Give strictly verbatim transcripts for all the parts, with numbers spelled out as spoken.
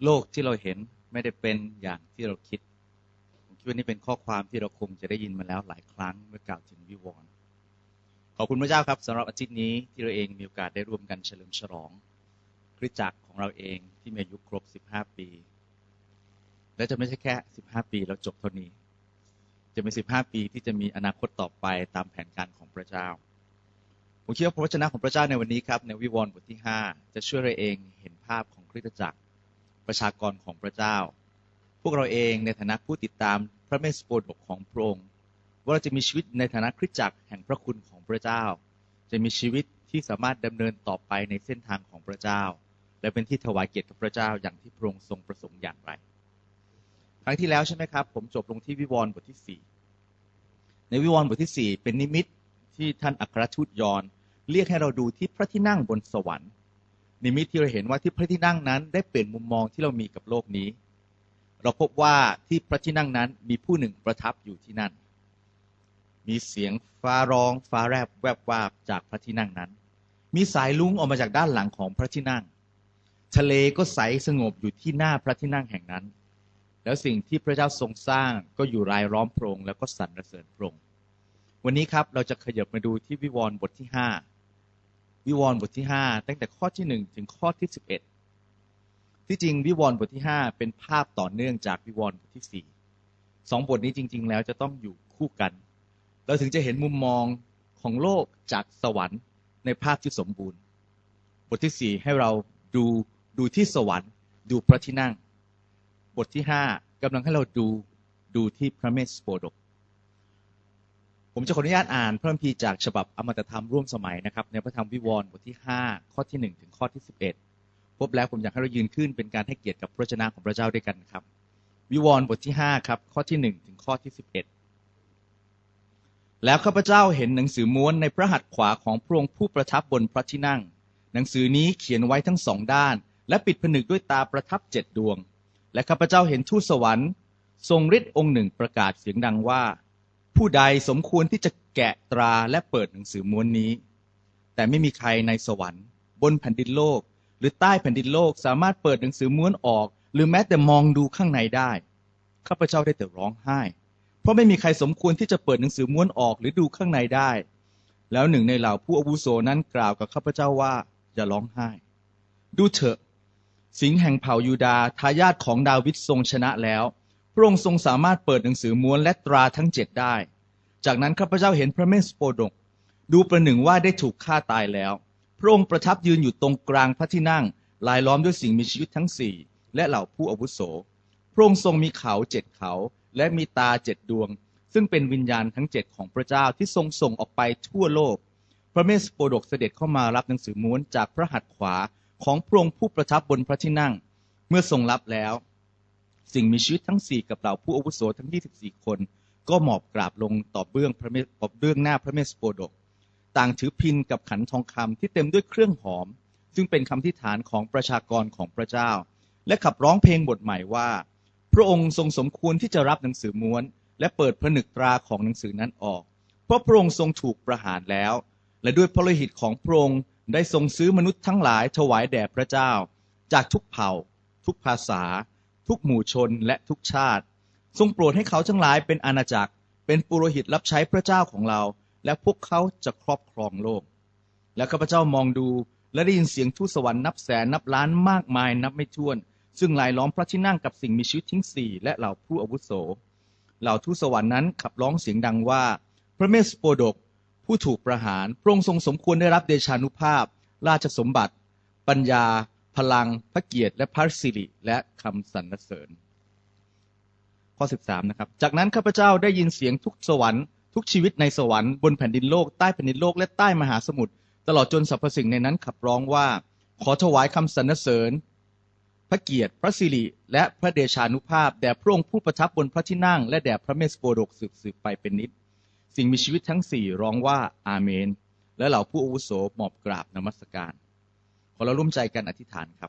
โลกที่เราเห็นไม่ได้เป็นอย่างที่เราคิดผมคิดว่านี่เป็นข้อความที่เราคงจะได้ยินมาแล้วหลายครั้งเมื่อกล่าวถึงวิวรณ์ขอบคุณพระเจ้าครับสำหรับอาทิตย์นี้ที่เราเองมีโอกาสได้ร่วมกันเฉลิมฉลองคริสตจักรของเราเองที่มีอายุครบสิบห้าปีและจะไม่ใช่แค่สิบห้าปีแล้วจบเท่านี้จะเป็นสิบห้าปีที่จะมีอนาคตต่อไปตามแผนการของพระเจ้าผมคิดว่าพระวจนะของพระเจ้าในวันนี้ครับในวิวรณ์บทที่ห้าจะช่วยเราเองเห็นภาพของคริสตจักรประชากรของพระเจ้าพวกเราเองในฐานะผู้ติดตามพระเมสโปรดกของพระองค์ว่าเราจะมีชีวิตในฐานะคริสตจักรแห่งพระคุณของพระเจ้าจะมีชีวิตที่สามารถดำเนินต่อไปในเส้นทางของพระเจ้าและเป็นที่ถวายเกียรติกับพระเจ้าอย่างที่พระองค์ทรงประสงค์อย่างไรครั้งที่แล้วใช่ไหมครับผมจบลงที่วิวรณ์บทที่สี่ในวิวรณ์บทที่สี่เป็นนิมิตที่ท่านอัครทูตยอห์นเรียกให้เราดูที่พระที่นั่งบนสวรรค์นิมิตที่เราเห็นว่าที่พระที่นั่งนั้นได้เปลี่ยนมุมมองที่เรามีกับโลกนี้เราพบว่าที่พระที่นั่งนั้นมีผู้หนึ่งประทับอยู่ที่นั่นมีเสียงฟ้าร้องฟ้าแลบแวบวาบจากพระที่นั่งนั้นมีสายลุ้งออกมาจากด้านหลังของพระที่นั่งทะเลก็ใสสงบอยู่ที่หน้าพระที่นั่งแห่งนั้นแล้วสิ่งที่พระเจ้าทรงสร้างก็อยู่รายล้อมพระองค์แล้วก็สรรเสริญพระองค์วันนี้ครับเราจะขยับมาดูที่วิวรณ์บทที่ห้าวิวรณ์บทที่ห้าตั้งแต่ข้อที่หนึ่งถึงข้อที่สิบเอ็ดที่จริงวิวรณ์บทที่ห้าเป็นภาพต่อเนื่องจากวิวรณ์บทที่สี่สองบทนี้จริงๆแล้วจะต้องอยู่คู่กันเราถึงจะเห็นมุมมองของโลกจากสวรรค์ในภาพที่สมบูรณ์บทที่สี่ให้เราดูดูที่สวรรค์ดูพระที่นั่งบทที่ห้ากำลังให้เราดูดูที่พระเมสโปรดกผมจะขออนุญาตอ่านพระคัมภีร์จากฉบับอมตะธรรมร่วมสมัยนะครับในพระธรรมวิวรณ์บทที่ห้าข้อที่หนึ่งถึงข้อที่สิบเอ็ดพบแล้วผมอยากให้เรายืนขึ้นเป็นการให้เกียรติกับพระวจนะของพระเจ้าด้วยกันครับวิวรณ์บทที่ห้าครับข้อที่หนึ่งถึงข้อที่สิบเอ็ดแล้วข้าพเจ้าเห็นหนังสือม้วนในพระหัตถ์ขวาของพระองค์ผู้ประทับบนพระที่นั่งหนังสือนี้เขียนไว้ทั้งสองด้านและปิดผนึกด้วยตาประทับเจ็ดดวงและข้าพเจ้าเห็นทูตสวรรค์ทรงฤทธิ์องค์หนึ่งประกาศเสียงดังว่าผู้ใดสมควรที่จะแกะตราและเปิดหนังสือม้วนนี้แต่ไม่มีใครในสวรรค์บนแผ่นดินโลกหรือใต้แผ่นดินโลกสามารถเปิดหนังสือม้วนออกหรือแม้แต่มองดูข้างในได้ข้าพเจ้าได้แต่ร้องไห้เพราะไม่มีใครสมควรที่จะเปิดหนังสือม้วนออกหรือดูข้างในได้แล้วหนึ่งในเหล่าผู้อาวุโสนั้นกล่าวกับข้าพเจ้าว่าอย่าร้องไห้ดูเถอะสิงห์แห่งเผ่ายูดาห์ทายาทของดาวิดทรงชนะแล้วพระองค์ทรงสามารถเปิดหนังสือม้วนและตราทั้งเจ็ดได้จากนั้นข้าพเจ้าเห็นพระเมสโปรดกดูประหนึ่งว่าได้ถูกฆ่าตายแล้วพระองค์ประทับยืนอยู่ตรงกลางพระที่นั่งลายล้อมด้วยสิ่งมีชีวิตทั้งสี่และเหล่าผู้อาวุโสพระองค์ทรงมีเขาเจ็ดเขาและมีตาเจ็ดดวงซึ่งเป็นวิญญาณทั้งเจ็ดของพระเจ้าที่ทรงส่งออกไปทั่วโลกพระเมสโปรดกเสด็จเข้ามารับหนังสือม้วนจากพระหัตถ์ขวาของพระองค์ผู้ประทับบนพระที่นั่งเมื่อทรงรับแล้วสิ่งมีชีวิตทั้งสี่กับเหล่าผู้อาวุโสทั้งยี่สิบสี่คนก็หมอบกราบลงต่อเบื้องพระเมสต่อเบื้องหน้าพระเมสโปรดกต่างถือพิณกับขันทองคำที่เต็มด้วยเครื่องหอมซึ่งเป็นคำอธิษฐานของประชากรของพระเจ้าและขับร้องเพลงบทใหม่ว่าพระองค์ทรงสมควรที่จะรับหนังสือม้วนและเปิดผนึกตราของหนังสือนั้นออกเพราะพระองค์ทรงถูกประหารแล้วและด้วยพระโลหิตของพระองค์ได้ทรงซื้อมนุษย์ทั้งหลายถวายแด่พระเจ้าจากทุกเผ่าทุกภาษาทุกหมู่ชนและทุกชาติทรงโปรดให้เขาทั้งหลายเป็นอาณาจักรเป็นปุโรหิตรับใช้พระเจ้าของเราและพวกเขาจะครอบครองโลกและข้าพเจ้ามองดูและได้ยินเสียงทูตสวรรค์นับแสนนับล้านมากมายนับไม่ถ้วนซึ่งรายล้อมพระที่นั่งกับสิ่งมีชีวิตทั้งสี่และเหล่าผู้อาวุโสเหล่าทูตสวรรค์นั้นขับร้องเสียงดังว่าพระเมสโปรดกผู้ถูกประหารพระองค์ทรงสมควรได้รับเดชานุภาพราชสมบัติปัญญาพลังพระเกียรติและพระสิริและคำสรรเสริญข้อสิบสามนะครับจากนั้นข้าพเจ้าได้ยินเสียงทุกสวรรค์ทุกชีวิตในสวรรค์บนแผ่นดินโลกใต้แผ่นดินโลกและใต้มหาสมุทรตลอดจนสรรพสิ่งในนั้นขับร้องว่าขอถวายคำสรรเสริญพระเกียรติพระสิริและพระเดชานุภาพแด่พระองค์ผู้ประทับบนพระที่นั่งและแด่พระเมสโปรดกสืบสืบไปเป็นนิจสิ่งมีชีวิตทั้งสี่ร้องว่าอาเมนและเหล่าผู้อาวุโสหมอบกราบนมัสการขอเราร่วมใจกันอธิษฐานครับ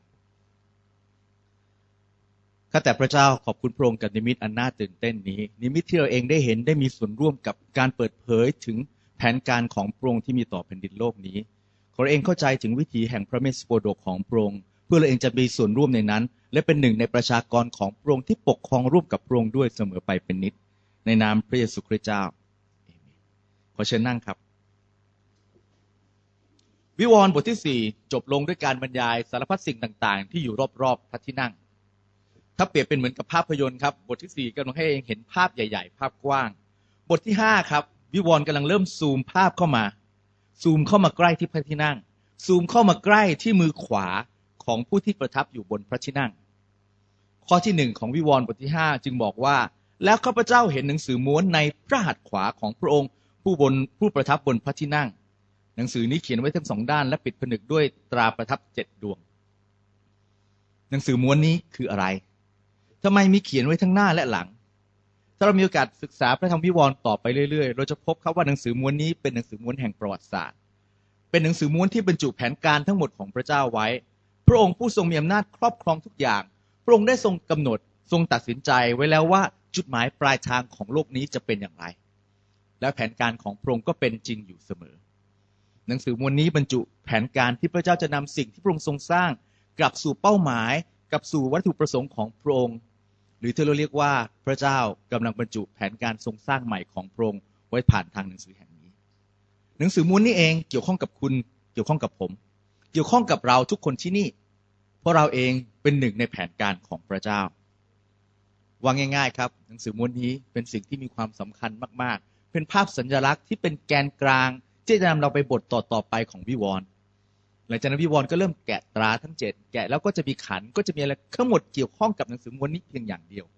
ข้าแต่พระเจ้าขอบคุณพระองค์กับนิมิตอันน่าตื่นเต้นนี้นิมิตที่เราเองได้เห็นได้มีส่วนร่วมกับการเปิดเผยถึงแผนการของพระองค์ที่มีต่อแผ่นดินโลกนี้ขอเราเองเข้าใจถึงวิถีแห่งพระเมสโปรดกของพระองค์เพื่อเราเองจะมีส่วนร่วมในนั้นและเป็นหนึ่งในประชากรของพระองค์ที่ปกครองร่วมกับพระองค์ด้วยเสมอไปเป็นนิจในนามพระเยซูคริสต์เจ้าขอเชิญนั่งครับวิวรณ์บทที่สี่จบลงด้วยการบรรยายสารพัดสิ่งต่างๆที่อยู่รอบๆพระที่นั่งถ้าเปรียบเป็นเหมือนกับภาพยนตร์ครับบทที่สี่กำลังให้เห็นภาพใหญ่ๆภาพกว้างบทที่ห้าครับวิวรณ์กำลังเริ่มซูมภาพเข้ามาซูมเข้ามาใกล้ที่พระที่นั่งซูมเข้ามาใกล้ที่มือขวาของผู้ที่ประทับอยู่บนพระที่นั่งข้อที่หนึ่งของวิวรณ์บทที่ห้าจึงบอกว่าแล้วข้าพเจ้าเห็นหนังสือม้วนในพระหัตถ์ขวาของพระองค์ผู้บนผู้ประทับบนพระที่นั่งหนังสือนี้เขียนไว้ทั้งสองด้านและปิดผนึกด้วยตราประทับเจ็ดดวงหนังสือม้วนนี้คืออะไรทำไมมีเขียนไว้ทั้งหน้าและหลังถ้าเรามีโอกาสศึกษาพระธรรมวิวรณ์ต่อไปเรื่อยๆเราจะพบครับว่าหนังสือม้วนนี้เป็นหนังสือม้วนแห่งประวัติศาสตร์เป็นหนังสือม้วนที่บรรจุแผนการทั้งหมดของพระเจ้าไว้พระองค์ผู้ทรงมีอำนาจครอบครองทุกอย่างพระองค์ได้ทรงกำหนดทรงตัดสินใจไว้แล้วว่าจุดหมายปลายทางของโลกนี้จะเป็นอย่างไรและแผนการของพระองค์ก็เป็นจริงอยู่เสมอหนังสือม้วนนี้บรรจุแผนการที่พระเจ้าจะนำสิ่งที่พระองค์ทรงสร้างกลับสู่เป้าหมายกลับสู่วัตถุประสงค์ของพระองค์หรือที่เราเรียกว่าพระเจ้ากำลังบรรจุแผนการทรงสร้างใหม่ของพระองค์ไว้ผ่านทางหนังสือแห่งนี้หนังสือม้วนนี้เองเกี่ยวข้องกับคุณเกี่ยวข้องกับผมเกี่ยวข้องกับเราทุกคนที่นี่เพราะเราเองเป็นหนึ่งในแผนการของพระเจ้าว่าง่ายๆครับหนังสือม้วนนี้เป็นสิ่งที่มีความสำคัญมากๆเป็นภาพสัญลักษณ์ที่เป็นแกนกลางที่จะนำเราไปบทต่อๆไปของวิวรณ์หลังจากนั้นวิวรณ์ก็เริ่มแกะตราทั้งเจ็ดแกะแล้วก็จะมีขันก็จะมีอะไรทั้งหมดเกี่ยวข้องกับหนังสือม้วนนี้เพียงอย่างเดียว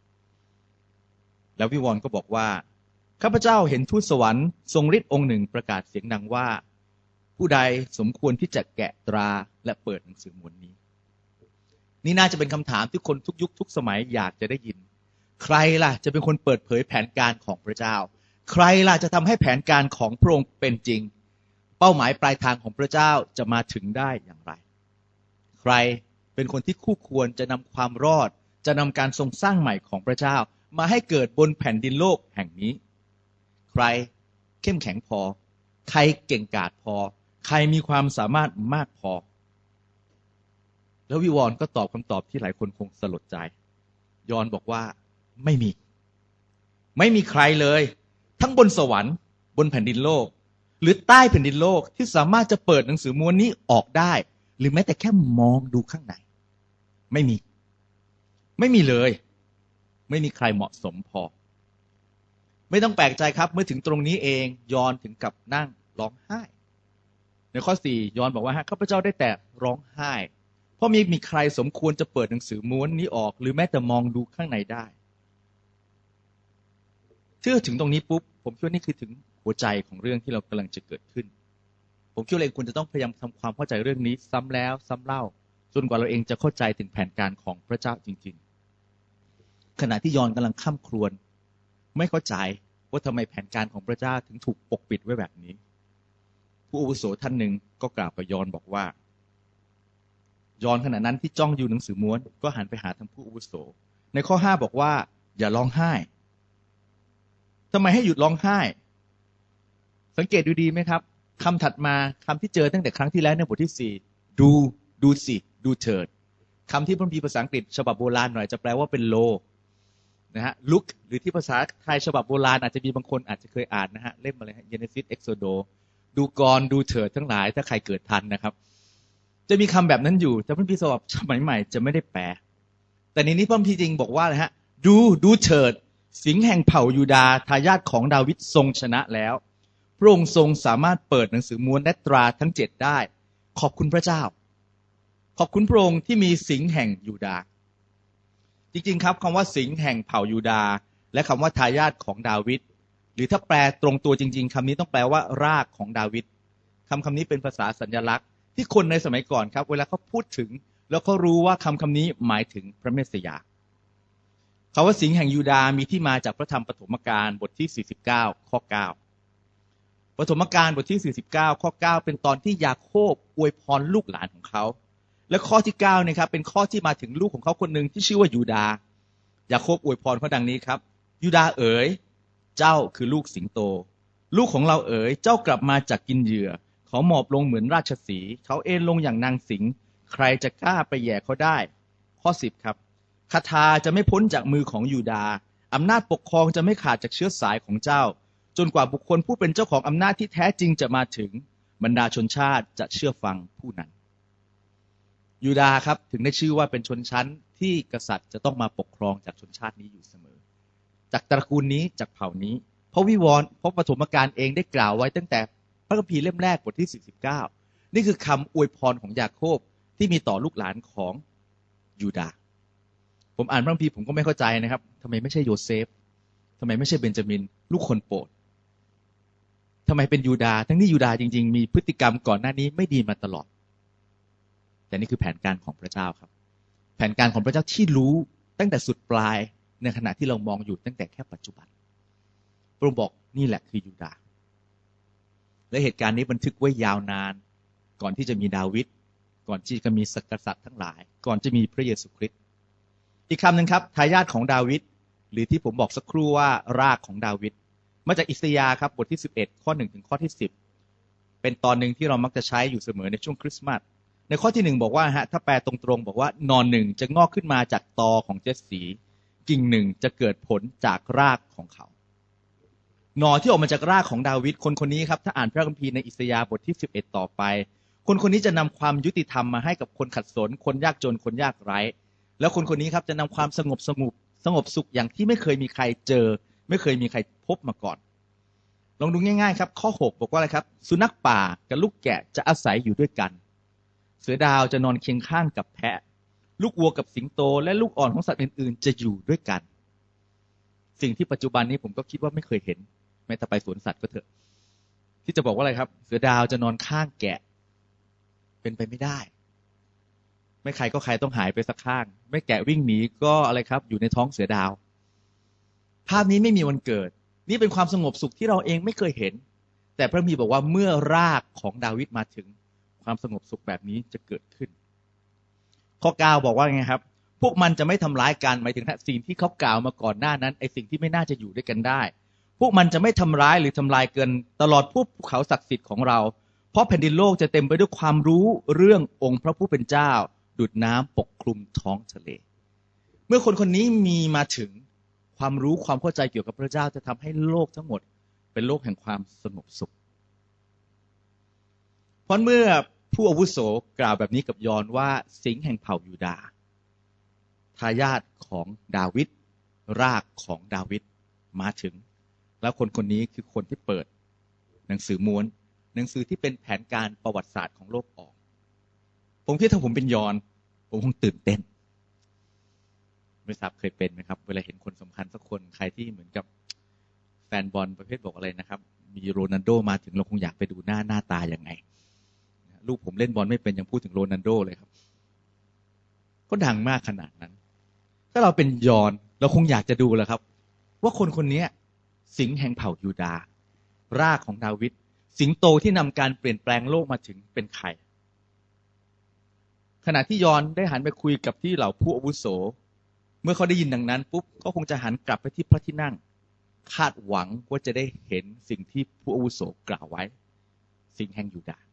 แล้ววิวรณ์ก็บอกว่าข้าพเจ้าเห็นทูตสวรรค์ทรงฤทธิ์องค์หนึ่งประกาศเสียงดังว่าผู้ใดสมควรที่จะแกะตราและเปิดหนังสือม้วนนี้นี่น่าจะเป็นคำถามที่คนทุกยุคทุกสมัยอยากจะได้ยินใครล่ะจะเป็นคนเปิดเผยแผนการของพระเจ้าใครล่ะจะทำให้แผนการของพระองค์เป็นจริงเป้าหมายปลายทางของพระเจ้าจะมาถึงได้อย่างไรใครเป็นคนที่คู่ควรจะนำความรอดจะนำการทรงสร้างใหม่ของพระเจ้ามาให้เกิดบนแผ่นดินโลกแห่งนี้ใครเข้มแข็งพอใครเก่งกาจพอใครมีความสามารถมากพอแล้ววิวรณ์ก็ตอบคำตอบที่หลายคนคงสลดใจยอห์นบอกว่าไม่มีไม่มีใครเลยทั้งบนสวรรค์บนแผ่นดินโลกหรือใต้แผ่นดินโลกที่สามารถจะเปิดหนังสือม้วนนี้ออกได้หรือแม้แต่แค่มองดูข้างในไม่มีไม่มีเลยไม่มีใครเหมาะสมพอไม่ต้องแปลกใจครับเมื่อถึงตรงนี้เองยอห์นถึงกับนั่งร้องไห้ในข้อสี่ยอห์นบอกว่าข้าพเจ้าได้แต่ร้องไห้เพราะมีมีใครสมควรจะเปิดหนังสือม้วนนี้ออกหรือแม้แต่มองดูข้างในได้เชื่อถึงตรงนี้ปุ๊บผมคิดว่านี่คือถึงหัวใจของเรื่องที่เรากำลังจะเกิดขึ้นผมคิดว่าเองควรจะต้องพยายามทำความเข้าใจเรื่องนี้ซ้ำแล้วซ้ำเล่าจนกว่าเราเองจะเข้าใจถึงแผนการของพระเจ้าจริงๆขณะที่ยอห์นกำลังค่ำครวญไม่เข้าใจว่าทำไมแผนการของพระเจ้าถึงถูกปกปิดไว้แบบนี้ผู้อาวุโสท่านหนึ่งก็กล่าวกับยอห์นบอกว่ายอห์นขณะนั้นที่จ้องอยู่หนังสือม้วนก็หันไปหาทางผู้อาวุโสในข้อห้าบอกว่าอย่าร้องไห้ทำไมให้หยุดร้องไห้สังเกตดูดีไหมครับคำถัดมาคำที่เจอตั้งแต่ครั้งที่แล้วในบทที่สี่ดูดูสิดูเถิดคำที่พระคัมภีร์ภาษาอังกฤษฉบับโบราณหน่อยจะแปลว่าเป็นโลนะฮะ look หรือที่ภาษาไทยฉบับโบราณอาจจะมีบางคนอาจจะเคยอ่านนะฮะเล่มอะไรฮะ Genesis Exodus ดูก่อนดูเถิดทั้งหลายถ้าใครเกิดทันนะครับจะมีคำแบบนั้นอยู่แต่พระคัมภีร์ฉบับสมัยใหม่จะไม่ได้แปลแต่ในนี้พระคัมภีร์จริงบอกว่าอะไรฮะดูดูเถิดสิงห์แห่งเผ่ายูดาห์ทายาทของดาวิดทรงชนะแล้วพระองค์ทรงสามารถเปิดหนังสือม้วนและตราทั้งเจ็ดได้ขอบคุณพระเจ้าขอบคุณพระองค์ที่มีสิงห์แห่งยูดาห์จริงๆครับคำว่าสิงห์แห่งเผ่ายูดาห์และคำว่าทายาทของดาวิดหรือถ้าแปลตรงตัวจริงๆคำนี้ต้องแปลว่ารากของดาวิดคำคำนี้เป็นภาษาสัญลักษณ์ที่คนในสมัยก่อนครับเวลาเขาพูดถึงแล้วเขารู้ว่าคำคำนี้หมายถึงพระเมสสิยาคำว่าสิงห์แห่งยูดาห์มีที่มาจากพระธรรมปฐมกาลบทที่สี่สิบเก้าข้อเก้าปฐมกาลบทที่สี่สิบเก้าข้อเก้าเป็นตอนที่ยาโคบอวยพรลูกหลานของเขาและข้อที่เก้านะครับเป็นข้อที่มาถึงลูกของเขาคนหนึ่งที่ชื่อว่ายูดาห์ยาโคบอวยพรเขาดังนี้ครับยูดาห์เอ๋ยเจ้าคือลูกสิงโตลูกของเราเอ๋ยเจ้ากลับมาจากกินเหยื่อเขาหมอบลงเหมือนราชสีห์เขาเอนลงอย่างนางสิงห์ใครจะกล้าไปแย่เขาได้ข้อสิบครับคาถาจะไม่พ้นจากมือของยูดาห์อำนาจปกครองจะไม่ขาดจากเชื้อสายของเจ้าจนกว่าบุคคลผู้เป็นเจ้าของอำนาจที่แท้จริงจะมาถึงบรรดาชนชาติจะเชื่อฟังผู้นั้นยูดาห์ครับถึงได้ชื่อว่าเป็นชนชั้นที่กษัตริย์จะต้องมาปกครองจากชนชาตินี้อยู่เสมอจากตระกูลนี้จากเผ่านี้เพราะวิวรณ์เพราะปฐมกาลเองได้กล่าวไว้ตั้งแต่พระคัมภีร์เล่มแรกบทที่สี่สิบเก้านี่คือคำอวยพรของยาโคบที่มีต่อลูกหลานของยูดาห์ผมอ่านพระคัมภีร์ผมก็ไม่เข้าใจนะครับทำไมไม่ใช่โยเซฟทำไมไม่ใช่เบนจามินลูกคนโปรดทำไมเป็นยูดาห์ทั้งที่ยูดาห์จริงๆมีพฤติกรรมก่อนหน้านี้ไม่ดีมาตลอดแต่นี่คือแผนการของพระเจ้าครับแผนการของพระเจ้าที่รู้ตั้งแต่สุดปลายในขณะที่เรามองอยู่ตั้งแต่แค่ปัจจุบันพระองค์บอกนี่แหละคือยูดาห์และเหตุการณ์นี้บันทึกไว้ยาวนานก่อนที่จะมีดาวิดก่อนที่จะมีกษัตริย์ทั้งหลายก่อนจะมีพระเยซูคริสต์อีกคำหนึ่งครับทายาทของดาวิดหรือที่ผมบอกสักครู่ว่ารากของดาวิดมาจากอิสยาห์ครับบทที่สิบเอ็ดข้อหนึ่งถึงข้อที่สิบเป็นตอนหนึ่งที่เรามักจะใช้อยู่เสมอในช่วงคริสต์มาสในข้อที่หนึ่งบอกว่าฮะถ้าแปลตรงๆบอกว่านอนหนึ่งจะงอกขึ้นมาจากตอของเจสสีกิ่งหนึ่งจะเกิดผลจากรากของเขาหน่อที่ออกมาจากรากของดาวิดคนคนนี้ครับถ้าอ่านพระคัมภีร์ในอิสยาห์บทที่สิบเอ็ดต่อไปคนคนนี้จะนำความยุติธรรมมาให้กับคนขัดสนคนยากจนคนยากไร้แล้วคนคนนี้ครับจะนำความสงบสงบสงบสุขอย่างที่ไม่เคยมีใครเจอไม่เคยมีใครพบมาก่อนลองดูง่ายๆครับข้อหกบอกว่าอะไรครับสุนัขป่ากับลูกแกะจะอาศัยอยู่ด้วยกันเสือดาวจะนอนเคียงข้างกับแพะลูกวัวกับสิงโตและลูกอ่อนของสัตว์อื่นๆจะอยู่ด้วยกันสิ่งที่ปัจจุบันนี้ผมก็คิดว่าไม่เคยเห็นแม้แต่ไปสวนสัตว์ก็เถอะที่จะบอกว่าอะไรครับเสือดาวจะนอนข้างแกะเป็นไปไม่ได้ไม่ใครก็ใครต้องหายไปสักข้างไม่แกะวิ่งหนีก็อะไรครับอยู่ในท้องเสือดาวภาพนี้ไม่มีวันเกิดนี่เป็นความสงบสุขที่เราเองไม่เคยเห็นแต่พระคัมภีร์บอกว่าเมื่อรากของดาวิดมาถึงความสงบสุขแบบนี้จะเกิดขึ้นข้อเก้าบอกว่าไงครับพวกมันจะไม่ทำร้ายกันหมายถึงสิ่งที่เขากล่าวมาก่อนหน้านั้นไอ้สิ่งที่ไม่น่าจะอยู่ด้วยกันได้พวกมันจะไม่ทำร้ายหรือทำลายเกินตลอดภูเขาศักดิ์สิทธิ์ของเราเพราะแผ่นดินโลกจะเต็มไปด้วยความรู้เรื่ององค์พระผู้เป็นเจ้าดุจน้ำปกคลุมท้องทะเลเมื่อคนคนนี้มีมาถึงความรู้ความเข้าใจเกี่ยวกับพระเจ้าจะทำให้โลกทั้งหมดเป็นโลกแห่งความสงบสุขเพราะเมื่อผู้อาวุโสกล่าวแบบนี้กับยอห์นว่าสิงห์แห่งเผ่ายูดาห์ทายาทของดาวิดรากของดาวิดมาถึงแล้วคนคนนี้คือคนที่เปิดหนังสือม้วนหนังสือที่เป็นแผนการประวัติศาสตร์ของโลกออกผมคิดถ้าผมเป็นยอห์นผมคงตื่นเต้นไม่ทราบเคยเป็นไหมครับเวลาเห็นคนสำคัญสักคนใครที่เหมือนกับแฟนบอลประเภทบอกอะไรนะครับมีโรนัลโดมาถึงเราคงอยากไปดูหน้าหน้าตาอย่างไงลูกผมเล่นบอลไม่เป็นยังพูดถึงโรนัลโดเลยครับก็ดังมากขนาดนั้นถ้าเราเป็นยอห์นเราคงอยากจะดูแหละครับว่าคนคนนี้สิงห์แห่งเผ่ายูดาห์รากของดาวิดสิงโตที่นำการเปลี่ยนแปลงโลกมาถึงเป็นใครขณะที่ยอห์นได้หันไปคุยกับที่เหล่าผู้อาวุโสเมื่อเขาได้ยินดังนั้นปุ๊บก็คงจะหันกลับไปที่พระที่นั่งคาดหวังว่าจะได้เห็นสิ่งที่ผู้อาวุโสกล่าวไว้สิงห์แห่งยูดาห์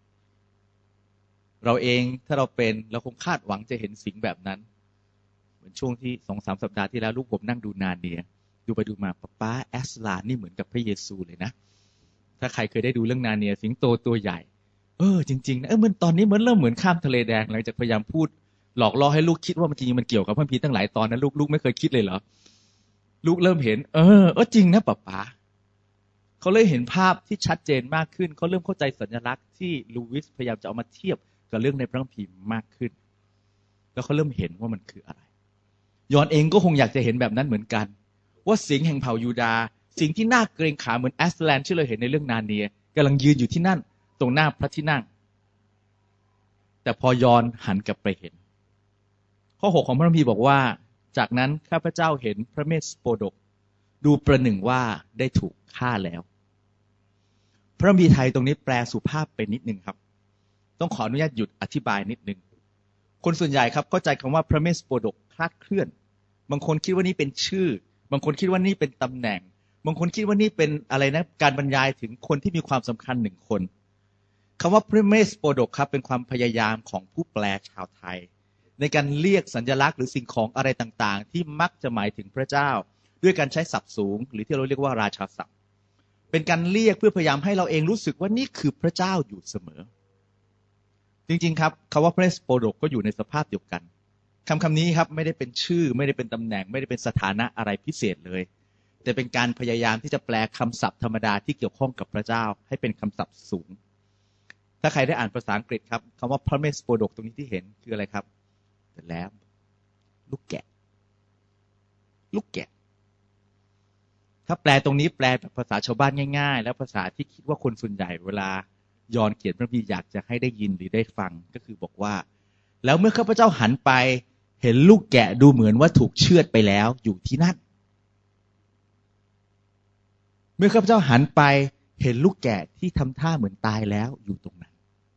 เราเองถ้าเราเป็นเราคงคาดหวังจะเห็นสิ่งแบบนั้นเหมือนช่วงที่สองสามสัปดาห์ที่แล้วลูกผมนั่งดูนาเนียดูไปดูมาป๊าป๊าแอสลานี่เหมือนกับพระเยซูเลยนะถ้าใครเคยได้ดูเรื่องนาเนียสิงโตตัวใหญ่เออจริงๆนะเออมันตอนนี้เหมือนเริ่มเหมือนข้ามทะเลแดงหลังจากพยายามพูดหลอกล่อให้ลูกคิดว่ามันจริงๆมันเกี่ยวกับพระคัมภีร์ตั้งหลายตอนนะลูกลูกไม่เคยคิดเลยเหรอลูกเริ่มเห็นเออเออจริงนะป๊าป๊าเขาเลยเห็นภาพที่ชัดเจนมากขึ้นเขาเริ่มเข้าใจสัญลักษณ์ที่ลูวิสพยายามจะเอามาเทียบกับเรื่องในพระคัมภีร์มากขึ้นแล้วเขาเริ่มเห็นว่ามันคืออะไรยอห์นเองก็คงอยากจะเห็นแบบนั้นเหมือนกันว่าสิงห์แห่งเผ่ายูดาห์สิ่งที่น่าเกรงขามเหมือนแอสแลนที่เราเห็นในเรื่องนาเนียกำลังยืนอยู่ที่นั่นตรงหน้าพระที่นั่งแต่พอยอห์นหันกลับไปเห็นข้อหกของพระคัมภีร์บอกว่าจากนั้นข้าพเจ้าเห็นพระเมสโปดกดูประหนึ่งว่าได้ถูกฆ่าแล้วพระคัมภีร์ไทยตรงนี้แปลสุภาพไปนิดนึงครับต้องขออนุญาตหยุดอธิบายนิดนึงคนส่วนใหญ่ครับเข้าใจคำว่าพระเมสโปดกคลาดเคลื่อนบางคนคิดว่านี่เป็นชื่อบางคนคิดว่านี่เป็นตำแหน่งบางคนคิดว่านี่เป็นอะไรนะการบรรยายถึงคนที่มีความสำคัญหนึ่งคนคำว่าพระเมสโปดกครับเป็นความพยายามของผู้แปลชาวไทยในการเรียกสัญลักษณ์หรือสิ่งของอะไรต่างๆที่มักจะหมายถึงพระเจ้าด้วยการใช้ศัพท์สูงหรือที่เราเรียกว่าราชาศัพท์เป็นการเรียกเพื่อพยายามให้เราเองรู้สึกว่านี่คือพระเจ้าอยู่เสมอจริงๆครับคำว่า Pres Podok ก็อยู่ในสภาพเดียวกันคำคำนี้ครับไม่ได้เป็นชื่อไม่ได้เป็นตำแหน่งไม่ได้เป็นสถานะอะไรพิเศษเลยแต่เป็นการพยายามที่จะแปลคำศัพท์ธรรมดาที่เกี่ยวข้องกับพระเจ้าให้เป็นคำศัพท์สูงถ้าใครได้อ่านภาษาอังกฤษครับคำว่า Pres Podok ตรงนี้ที่เห็นคืออะไรครับแต่แล้วลูกแกะลูกแกะถ้าแปลตรงนี้แปลแบบภาษาชาวบ้านง่ายๆแล้วภาษาที่คิดว่าคนส่วนใหญ่เวลายอห์นเขียนพระคัมภีร์อยากจะให้ได้ยินหรือได้ฟังก็คือบอกว่าแล้วเมื่อข้าพเจ้าหันไปเห็นลูกแกะดูเหมือนว่าถูกเชือดไปแล้วอยู่ที่นั่นเมื่อข้าพเจ้าหันไปเห็นลูกแกะที่ทำท่าเหมือนตายแล้วอยู่ตรงนั้น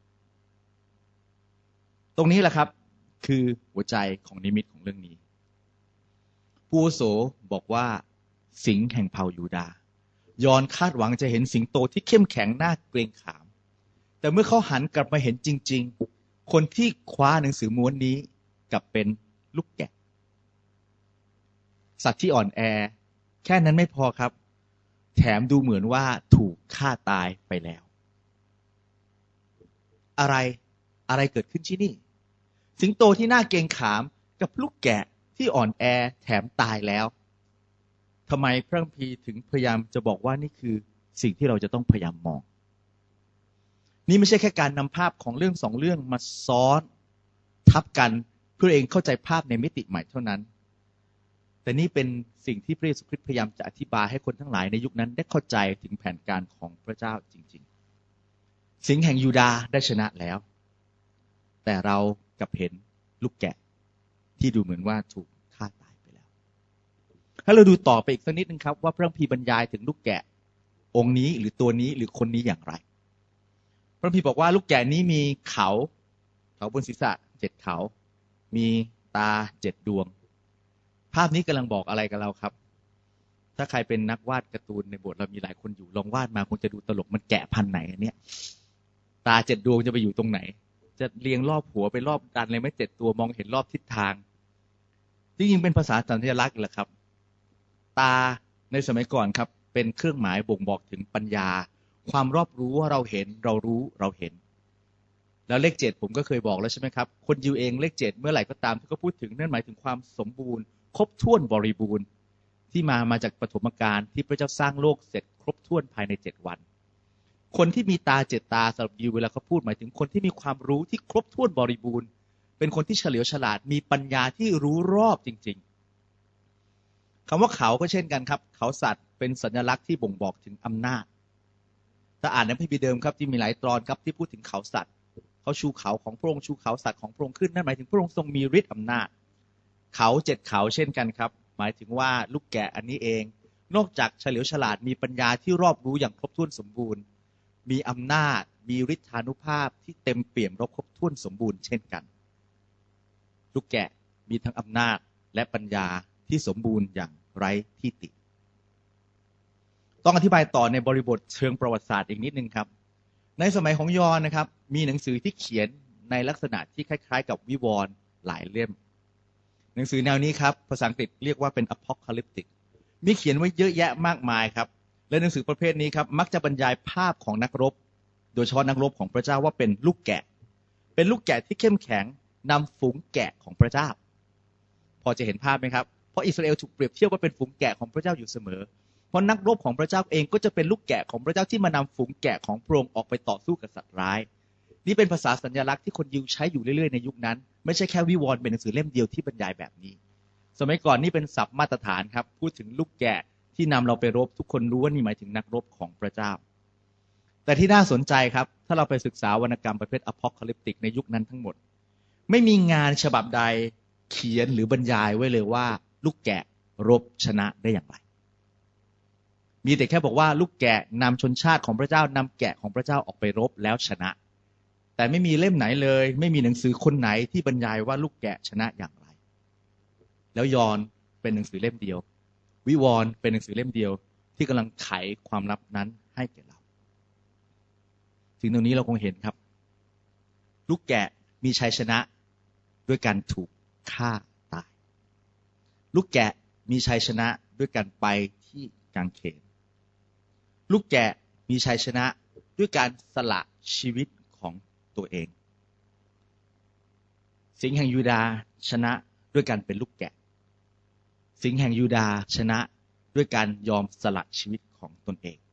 ตรงนี้แหละครับคือหัวใจของนิมิตของเรื่องนี้ผู้อาวุโสบอกว่าสิงห์แห่งเผ่ายูดาห์ยอห์นคาดหวังจะเห็นสิงโตที่เข้มแข็งน่าเกรงขามแต่เมื่อเขาหันกลับมาเห็นจริงๆคนที่คว้าหนังสือม้วนนี้กลับเป็นลูกแกะสัตว์ที่อ่อนแอแค่นั้นไม่พอครับแถมดูเหมือนว่าถูกฆ่าตายไปแล้วอะไรอะไรเกิดขึ้นที่นี่สิงโตที่น่าเกรงขามกับลูกแกะที่อ่อนแอแถมตายแล้วทำไมพระคัมภีร์ถึงพยายามจะบอกว่านี่คือสิ่งที่เราจะต้องพยายามมองนี่ไม่ใช่แค่การนำภาพของเรื่องสองเรื่องมาซ้อนทับกันเพื่อเองเข้าใจภาพในมิติใหม่เท่านั้นแต่นี่เป็นสิ่งที่พระเยซูคริสต์พยายามจะอธิบายให้คนทั้งหลายในยุคนั้นได้เข้าใจถึงแผนการของพระเจ้าจริงๆสิงห์แห่งยูดาห์ได้ชนะแล้วแต่เรากลับเห็นลูกแกะที่ดูเหมือนว่าถูกฆ่าตายไปแล้วถ้าเราดูต่อไปอีกสักนิดนึงครับว่าพระคัมภีร์บรรยายถึงลูกแกะองค์นี้หรือตัวนี้หรือคนนี้อย่างไรพระคัมภีร์บอกว่าลูกแกะนี้มีเขาเขาบนศีรษะเจ็ดเขามีตาเจ็ดดวงภาพนี้กำลังบอกอะไรกับเราครับถ้าใครเป็นนักวาดการ์ตูนในโบสถ์เรามีหลายคนอยู่ลองวาดมาคงจะดูตลกมันแกะพันไหนอันเนี้ยตาเจ็ดดวงจะไปอยู่ตรงไหนจะเรียงรอบหัวไปรอบดันเลยไม่เจ็ดตัวมองเห็นรอบทิศทางจริงๆเป็นภาษาสัญลักษณ์แหละครับตาในสมัยก่อนครับเป็นเครื่องหมายบ่งบอกถึงปัญญาความรอบรู้ว่าเราเห็นเรารู้เราเห็นแล้วเลขเจ็ดผมก็เคยบอกแล้วใช่ไหมครับคนยิวเองเลขเจ็ดเมื่อไหร่ก็ตามที่เขาพูดถึงนั่นหมายถึงความสมบูรณ์ครบถ้วนบริบูรณ์ที่มามาจากปฐมกาลที่พระเจ้าสร้างโลกเสร็จครบถ้วนภายในเจ็ดวันคนที่มีตาเจ็ดตาสำหรับยิวเวลาเขาพูดหมายถึงคนที่มีความรู้ที่ครบถ้วนบริบูรณ์เป็นคนที่เฉลียวฉลาดมีปัญญาที่รู้รอบจริงๆคำว่าเขาก็เช่นกันครับเขาสัตว์เป็นสัญลักษณ์ที่บ่งบอกถึงอำนาจถ้าอ่านในพระคัมภีร์เดิมครับที่มีหลายตอนครับที่พูดถึงเขาสัตว์เขาชูเขาของพระองค์ชูเขาสัตว์ของพระองค์ขึ้นนั่นหมายถึงพระองค์ทรงมีฤทธิ์อำนาจเขาเจ็ดเขาเช่นกันครับหมายถึงว่าลูกแกะอันนี้เองนอกจากเฉลียวฉลาดมีปัญญาที่รอบรู้อย่างครบถ้วนสมบูรณ์มีอำนาจมีฤทธานุภาพที่เต็มเปี่ยมรบครบถ้วนสมบูรณ์เช่นกันลูกแกะมีทั้งอำนาจและปัญญาที่สมบูรณ์อย่างไร้ที่ติต้องอธิบายต่อในบริบทเชิงประวัติศาสตร์อีกนิดนึงครับในสมัยของยอห์นนะครับมีหนังสือที่เขียนในลักษณะที่คล้ายๆกับวิวรณ์หลายเล่มหนังสือแนวนี้ครับภาษาอังกฤษเรียกว่าเป็น apocalyptic มีเขียนไว้เยอะแยะมากมายครับและหนังสือประเภทนี้ครับมักจะบรรยายภาพของนักรบโดยเฉพาะนักรบของพระเจ้าว่าเป็นลูกแกะเป็นลูกแกะที่เข้มแข็งนำฝูงแกะของพระเจ้าพอจะเห็นภาพไหมครับเพราะอิสราเอลถูกเปรียบเทียบว่าเป็นฝูงแกะของพระเจ้าอยู่เสมอเพราะนักรบของพระเจ้าเองก็จะเป็นลูกแกะของพระเจ้าที่มานำฝูงแกะของพระองค์ออกไปต่อสู้กับสัตว์ร้ายนี่เป็นภาษาสัญลักษณ์ที่คนยิวใช้อยู่เรื่อยๆในยุคนั้นไม่ใช่แค่วิวรณ์เป็นหนังสือเล่มเดียวที่บรรยายแบบนี้สมัยก่อนนี่เป็นศัพท์มาตรฐานครับพูดถึงลูกแกะที่นำเราไปรบทุกคนรู้ว่านี่หมายถึงนักรบของพระเจ้าแต่ที่น่าสนใจครับถ้าเราไปศึกษาวรรณกรรมประเภทอพอคาลิปติกในยุคนั้นทั้งหมดไม่มีงานฉบับใดเขียนหรือบรรยายไว้เลยว่าลูกแกะรบชนะได้อย่างไรมีแต่แค่บอกว่าลูกแกะนำชนชาติของพระเจ้านำแกะของพระเจ้าออกไปรบแล้วชนะแต่ไม่มีเล่มไหนเลยไม่มีหนังสือคนไหนที่บรรยายว่าลูกแกะชนะอย่างไรแล้วยอห์นเป็นหนังสือเล่มเดียววิวรณ์เป็นหนังสือเล่มเดียวที่กำลังไขความลับนั้นให้แก่เราถึงตรงนี้เราคงเห็นครับลูกแกะมีชัยชนะด้วยการถูกฆ่าตายลูกแกะมีชัยชนะด้วยการไปที่กางเขนลูกแกะมีชัยชนะด้วยการสละชีวิตของตัวเองสิงห์แห่งยูดาห์ชนะด้วยการเป็นลูกแกะสิงห์แห่งยูดาห์ชนะด้วยการยอมสละชีวิตของตนเอง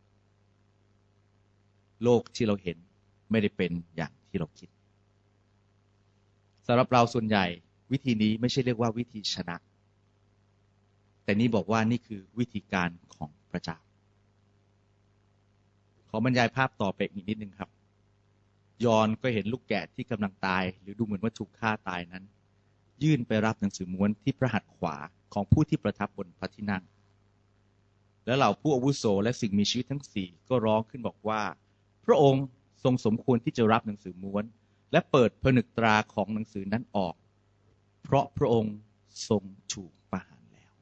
โลกที่เราเห็นไม่ได้เป็นอย่างที่เราคิดสำหรับเราส่วนใหญ่วิธีนี้ไม่ใช่เรียกว่าวิธีชนะแต่นี่บอกว่านี่คือวิธีการของพระเจ้าขอบรรยายภาพต่อไปอีกนิดนึงครับยอห์นก็เห็นลูกแกะที่กำลังตายหรือดูเหมือนว่าถูกฆ่าตายนั้นยื่นไปรับหนังสือม้วนที่พระหัตถ์ขวาของผู้ที่ประทับบนพระที่นั่งแล้วเหล่าผู้อาวุโสและสิ่งมีชีวิตทั้งสี่ก็ร้องขึ้นบอกว่าพระองค์ทรงสมควรที่จะรับหนังสือม้วนและเปิดผนึกตราของหนังสือนั้นออกเพราะพระองค์ทรงถูกประหารแล้ว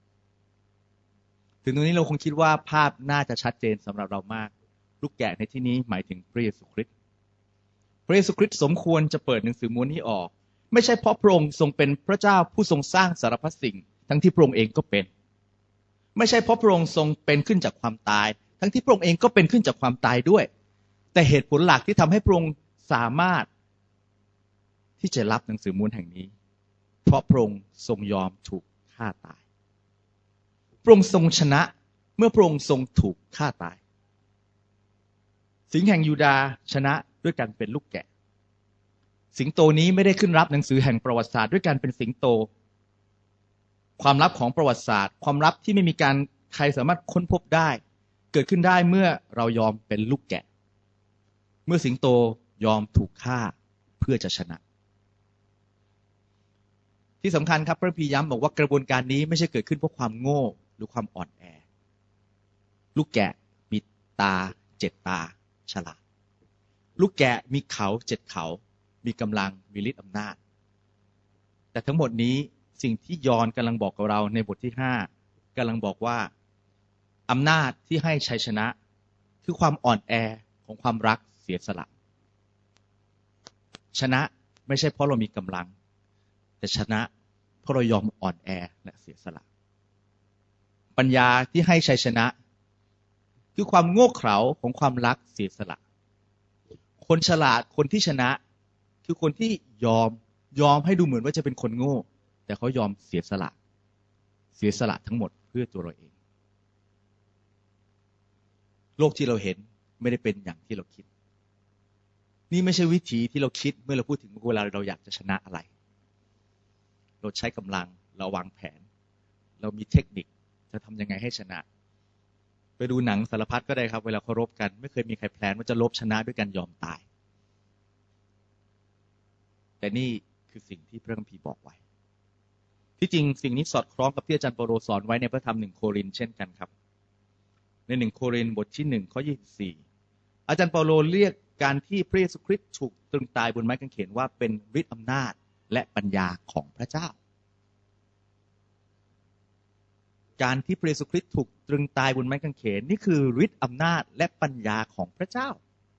ถึงตรงนี้เราคงคิดว่าภาพน่าจะชัดเจนสำหรับเรามากลูกแกะในที่นี้หมายถึงพระเยซูคริสต์พระเยซูคริสต์สมควรจะเปิดหนังสือม้วนนี้ออกไม่ใช่เพราะพระองค์ทรงเป็นพระเจ้าผู้ทรงสร้างสารพัดสิ่งทั้งที่พระองค์เองก็เป็นไม่ใช่เพราะพระองค์ทรงเป็นขึ้นจากความตายทั้งที่พระองค์เองก็เป็นขึ้นจากความตายด้วยแต่เหตุผลหลักที่ทำให้พระองค์สามารถที่จะรับหนังสือม้วนแห่งนี้เพราะพระองค์ทรงยอมถูกฆ่าตายพระองค์ทรงชนะเมื่อพระองค์ทรงถูกฆ่าตายสิงห์แห่งยูดาห์ชนะด้วยการเป็นลูกแกะสิงโตนี้ไม่ได้ขึ้นรับหนังสือแห่งประวัติศาสตร์ด้วยการเป็นสิงโตความลับของประวัติศาสตร์ความลับที่ไม่มีการใครสามารถค้นพบได้เกิดขึ้นได้เมื่อเรายอมเป็นลูกแกะเมื่อสิงโตยอมถูกฆ่าเพื่อจะชนะที่สำคัญครับพระพีย้ำบอกว่ากระบวนการนี้ไม่ใช่เกิดขึ้นเพราะความโง่หรือความอ่อนแอลูกแกะมีตาเจ็ดตาฉลาดลูกแกะมีเขาเจ็ดเขามีกำลังมีฤทธิ์อำนาจแต่ทั้งหมดนี้สิ่งที่ยอห์นกำลังบอกกับเราในบทที่ห้ากำลังบอกว่าอำนาจที่ให้ชัยชนะคือความอ่อนแอของความรักเสียสละชนะไม่ใช่เพราะเรามีกำลังแต่ชนะเพราะเรายอมอ่อนแอและเสียสละปัญญาที่ให้ชัยชนะคือความโง่เขลาของความรักเสียสละคนฉลาดคนที่ชนะคือคนที่ยอมยอมให้ดูเหมือนว่าจะเป็นคนโง่แต่เขายอมเสียสละเสียสละทั้งหมดเพื่อตัวเราเองโลกที่เราเห็นไม่ได้เป็นอย่างที่เราคิดนี่ไม่ใช่วิธีที่เราคิดเมื่อเราพูดถึงเวลาเราอยากจะชนะอะไรเราใช้กำลังเราวางแผนเรามีเทคนิคจะทำยังไงให้ชนะไปดูหนังสารพัดก็ได้ครับเวลาเขารบกันไม่เคยมีใครแพลนว่าจะรบชนะด้วยการยอมตายแต่นี่คือสิ่งที่พระคัมภีร์บอกไว้ที่จริงสิ่งนี้สอดคล้องกับที่อาจารย์เปาโลสอนไว้ในพระธรรมหนึ่งโครินธ์เช่นกันครับในหนึ่งโครินธ์บทที่หนึ่งข้อยี่สิบสี่อาจารย์เปาโลเรียกการที่พระเยซูคริสต์ถูกตรึงตายบนไม้กางเขนว่าเป็นฤทธิ์อำนาจและปัญญาของพระเจ้าการที่พระเยซูคริสต์ถูกตรึงตายบนไม้กางเขนนี่คือฤทธิ์อำนาจและปัญญาของพระเจ้า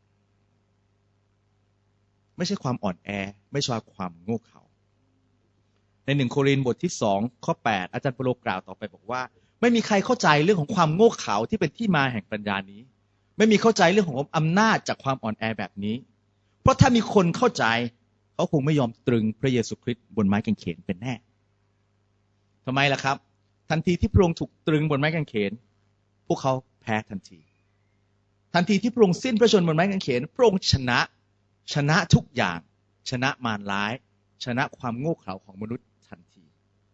ไม่ใช่ความอ่อนแอไม่ใช่ความโง่เขลาในหนึ่งโครินธ์บทที่สองข้อแปดอาจารย์เปาโลกล่าวต่อไปบอกว่าไม่มีใครเข้าใจเรื่องของความโง่เขลาที่เป็นที่มาแห่งปัญญานี้ไม่มีเข้าใจเรื่องของอำนาจจากความอ่อนแอแบบนี้เพราะถ้ามีคนเข้าใจเขาคงไม่ยอมตรึงพระเยซูคริสต์บนไม้กางเขนเป็นแน่ทำไมล่ะครับทันทีที่พระองค์ถูกตรึงบนไม้กางเขนพวกเขาแพ้ทันทีทันทีที่พระองค์สิ้นพระชนม์บนไม้กางเขนพระองค์ชนะชนะทุกอย่างชนะมารร้ายชนะความโง่เขลาของมนุษย์ทันที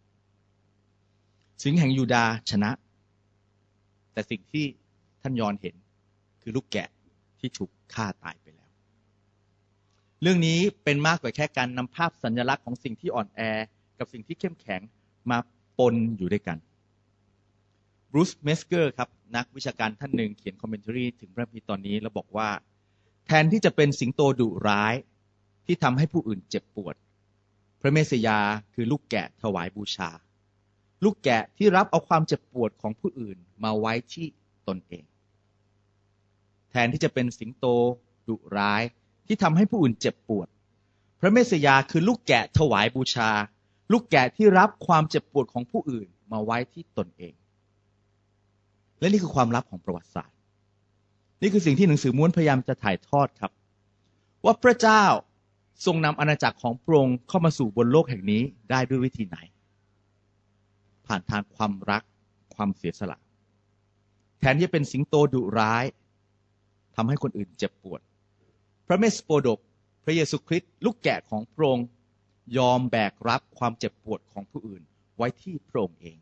สิงห์แห่งยูดาห์ชนะแต่สิ่งที่ท่านยอห์นเห็นคือลูกแกะที่ถูกฆ่าตายไปแล้วเรื่องนี้เป็นมากกว่าแค่การนำภาพสัญลักษณ์ของสิ่งที่อ่อนแอกับสิ่งที่เข้มแข็งมาปนอยู่ด้วยกันบรูซเมสเกอร์ครับนักวิชาการท่านหนึ่งเขียนคอมเมนต์รีถึงพระคัมภีร์ตอนนี้แล้วบอกว่าแทนที่จะเป็นสิงโตดุร้ายที่ทำให้ผู้อื่นเจ็บปวดพระเมสสิยาคือลูกแกะถวายบูชาลูกแกะที่รับเอาความเจ็บปวดของผู้อื่นมาไว้ที่ตนเองแทนที่จะเป็นสิงโตดุร้ายที่ทำให้ผู้อื่นเจ็บปวดพระเมสยาคือลูกแกะถวายบูชาลูกแกะที่รับความเจ็บปวดของผู้อื่นมาไว้ที่ตนเองและนี่คือความลับของประวัติศาสตร์นี่คือสิ่งที่หนังสือม้วนพยายามจะถ่ายทอดครับว่าพระเจ้าทรงนำอาณาจักรของพระองค์เข้ามาสู่บนโลกแห่งนี้ได้ด้วยวิธีไหนผ่านทางความรักความเสียสละแทนที่จะเป็นสิงโตดุร้ายทำให้คนอื่นเจ็บปวดพระเมสโปโดกพระเยซูคริสต์ลูกแกะของพระองค์ยอมแบกรับความเจ็บปวดของผู้อื่นไว้ที่พระองค์เอง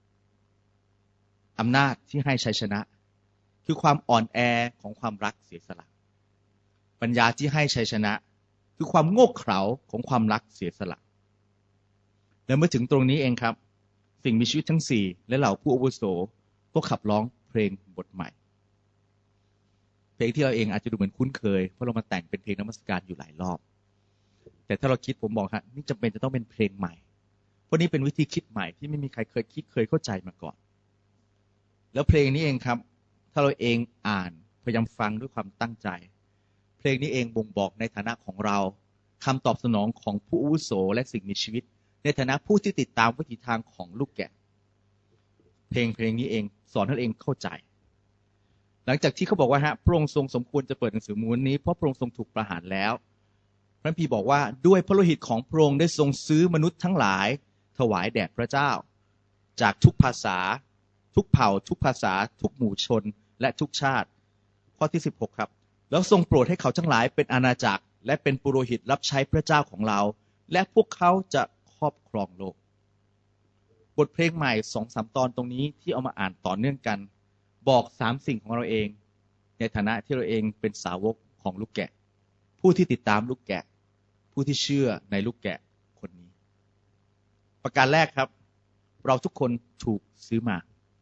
อำนาจที่ให้ชัยชนะคือความอ่อนแอของความรักเสียสละปัญญาที่ให้ชัยชนะคือความโง่เขลาของความรักเสียสละและเมื่อถึงตรงนี้เองครับสิ่งมีชีวิตทั้งสี่และเหล่าผู้อาวุโสก็ขับร้องเพลงบทใหม่เพลงที่เราเองอาจจะดูเหมือนคุ้นเคยเพราะเรามาแต่งเป็นเพลงนมัสการอยู่หลายรอบแต่ถ้าเราคิดผมบอกฮะนี่จำเป็นจะต้องเป็นเพลงใหม่เพราะนี่เป็นวิธีคิดใหม่ที่ไม่มีใครเคยคิดเคยเข้าใจมาก่อนแล้วเพลงนี้เองครับถ้าเราเองอ่านพยายามฟังด้วยความตั้งใจเพลงนี้เองบ่งบอกในฐานะของเราคำตอบสนองของผู้อาวุโสและสิ่งมีชีวิตในฐานะผู้ที่ติดตามวิถีทางของลูกแกะเพลงเพลงนี้เองสอนให้เราเองเข้าใจหลังจากที่เขาบอกว่าฮะพระองค์ทรงสมควรจะเปิดหนังสือม้วนนี้เพราะพระองค์ทรงถูกประหารแล้วพระคัมภีร์บอกว่าด้วยพระโลหิตของพระองค์ได้ทรงซื้อมนุษย์ทั้งหลายถวายแด่พระเจ้าจากทุกภาษาทุกเผ่าทุกภาษาทุกหมู่ชนและทุกชาติข้อที่สิบหกครับแล้วทรงโปรดให้เขาทั้งหลายเป็นอาณาจักรและเป็นปุโรหิตรับใช้พระเจ้าของเราและพวกเขาจะครอบครองโลกบทเพลงใหม่สองสามตอนตรงนี้ที่เอามาอ่านต่อเนื่องกันบอกสามสิ่งของเราเองในฐานะที่เราเองเป็นสาวกของลูกแกะผู้ที่ติดตามลูกแกะผู้ที่เชื่อในลูกแกะคนนี้ประการแรกครับเราทุกคนถูกซื้อมา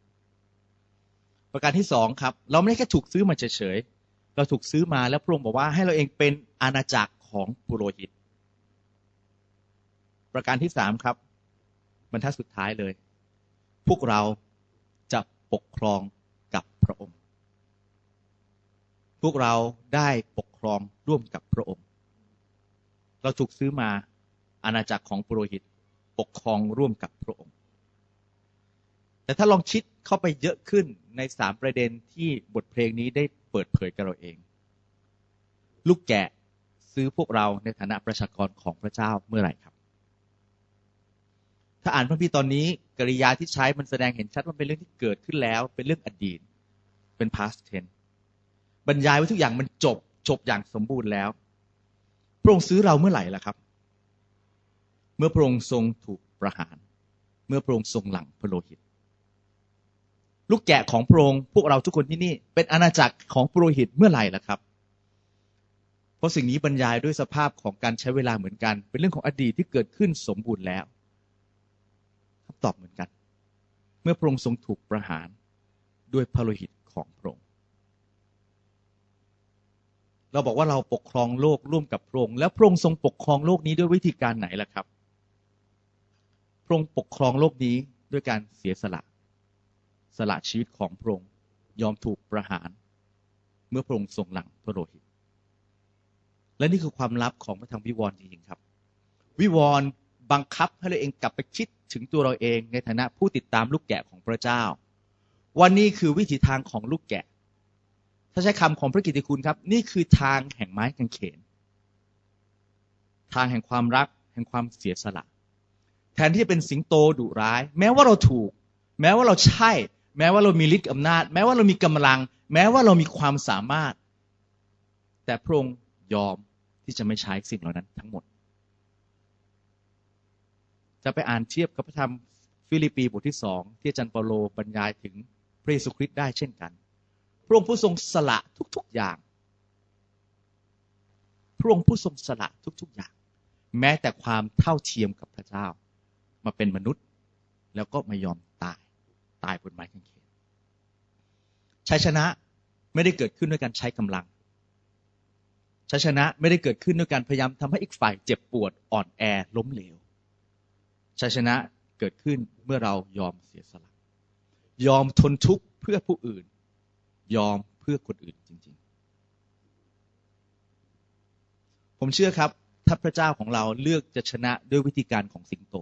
ประการที่สองครับเราไม่ได้แค่ถูกซื้อมาเฉยๆเราถูกซื้อมาแล้วพระองค์บอกว่าให้เราเองเป็นอาณาจักรของปุโรหิตประการที่สามครับบรรทัดสุดท้ายเลยพวกเราจะปกครองกับพระองค์พวกเราได้ปกครองร่วมกับพระองค์เราถูกซื้อมาอาณาจักรของปุโรหิตปกครองร่วมกับพระองค์แต่ถ้าลองคิดเข้าไปเยอะขึ้นในสามประเด็นที่บทเพลงนี้ได้เปิดเผยกับเราเองลูกแกะซื้อพวกเราในฐานะประชากรของพระเจ้าเมื่อไหร่ครับถ้าอ่านพระคัมภีร์ตอนนี้กริยาที่ใช้มันแสดงเห็นชัดว่าเป็นเรื่องที่เกิดขึ้นแล้วเป็นเรื่องอดีตเป็น past tense บรรยายว่าทุกอย่างมันจบจบอย่างสมบูรณ์แล้วพระองค์ซื้อเราเมื่อไหร่ล่ะครับเมื่อพระองค์ทรงถูกประหารเมื่อพระองค์ทรงหลั่งพระโลหิตลูกแกะของพระองค์พวกเราทุกคนที่นี่เป็นอาณาจักรของพระโลหิตเมื่อไหร่ล่ะครับเพราะสิ่งนี้บรรยายด้วยสภาพของการใช้เวลาเหมือนกันเป็นเรื่องของอดีตที่เกิดขึ้นสมบูรณ์แล้วคำตอบเหมือนกันเมื่อพระองค์ทรงถูกประหารด้วยพระโลหิตของพระองค์เราบอกว่าเราปกครองโลกร่วมกับพระองค์แล้วพระองค์ทรงปกครองโลกนี้ด้วยวิธีการไหนล่ะครับพระองค์ปกครองโลกนี้ด้วยการเสียสละสละชีวิตของพระองค์ยอมถูกประหารเมื่อพระองค์ทรงหลั่งพระโลหิตและนี่คือความลับของพระธรรมวิวรณ์จริงๆครับวิวรณ์บังคับให้เราเองกลับไปคิดถึงตัวเราเองในฐานะผู้ติดตามลูกแกะของพระเจ้าว่านี่คือวิถีทางของลูกแกะถ้าใช้คำของพระกิตติคุณครับนี่คือทางแห่งไม้กางเขนทางแห่งความรักแห่งความเสียสละแทนที่จะเป็นสิงโตดุร้ายแม้ว่าเราถูกแม้ว่าเราใช่แม้ว่าเรามีฤทธิ์อำนาจแม้ว่าเรามีกำลังแม้ว่าเรามีความสามารถแต่พระองค์ยอมที่จะไม่ใช้สิ่งเหล่านั้นทั้งหมดจะไปอ่านเทียบกับพระธรรมฟิลิปปีบทที่สองที่อาจารย์เปาโลบรรยายถึงพระเยซูคริสต์ได้เช่นกันพระองค์ผู้ทรงสละทุกๆอย่างพระองค์ผู้ทรงสละทุกๆอย่างแม้แต่ความเท่าเทียมกับพระเจ้ามาเป็นมนุษย์แล้วก็ไม่ยอมตายตายบนไม้กางเขนชัยชนะไม่ได้เกิดขึ้นด้วยการใช้กำลังชัยชนะไม่ได้เกิดขึ้นด้วยการพยายามทำให้อีกฝ่ายเจ็บปวดอ่อนแอล้มเหลวชัยชนะเกิดขึ้นเมื่อเรายอมเสียสละยอมทนทุกข์เพื่อผู้อื่นยอมเพื่อคนอื่นจริงๆผมเชื่อครับถ้าพระเจ้าของเราเลือกจะชนะด้วยวิธีการของสิงโต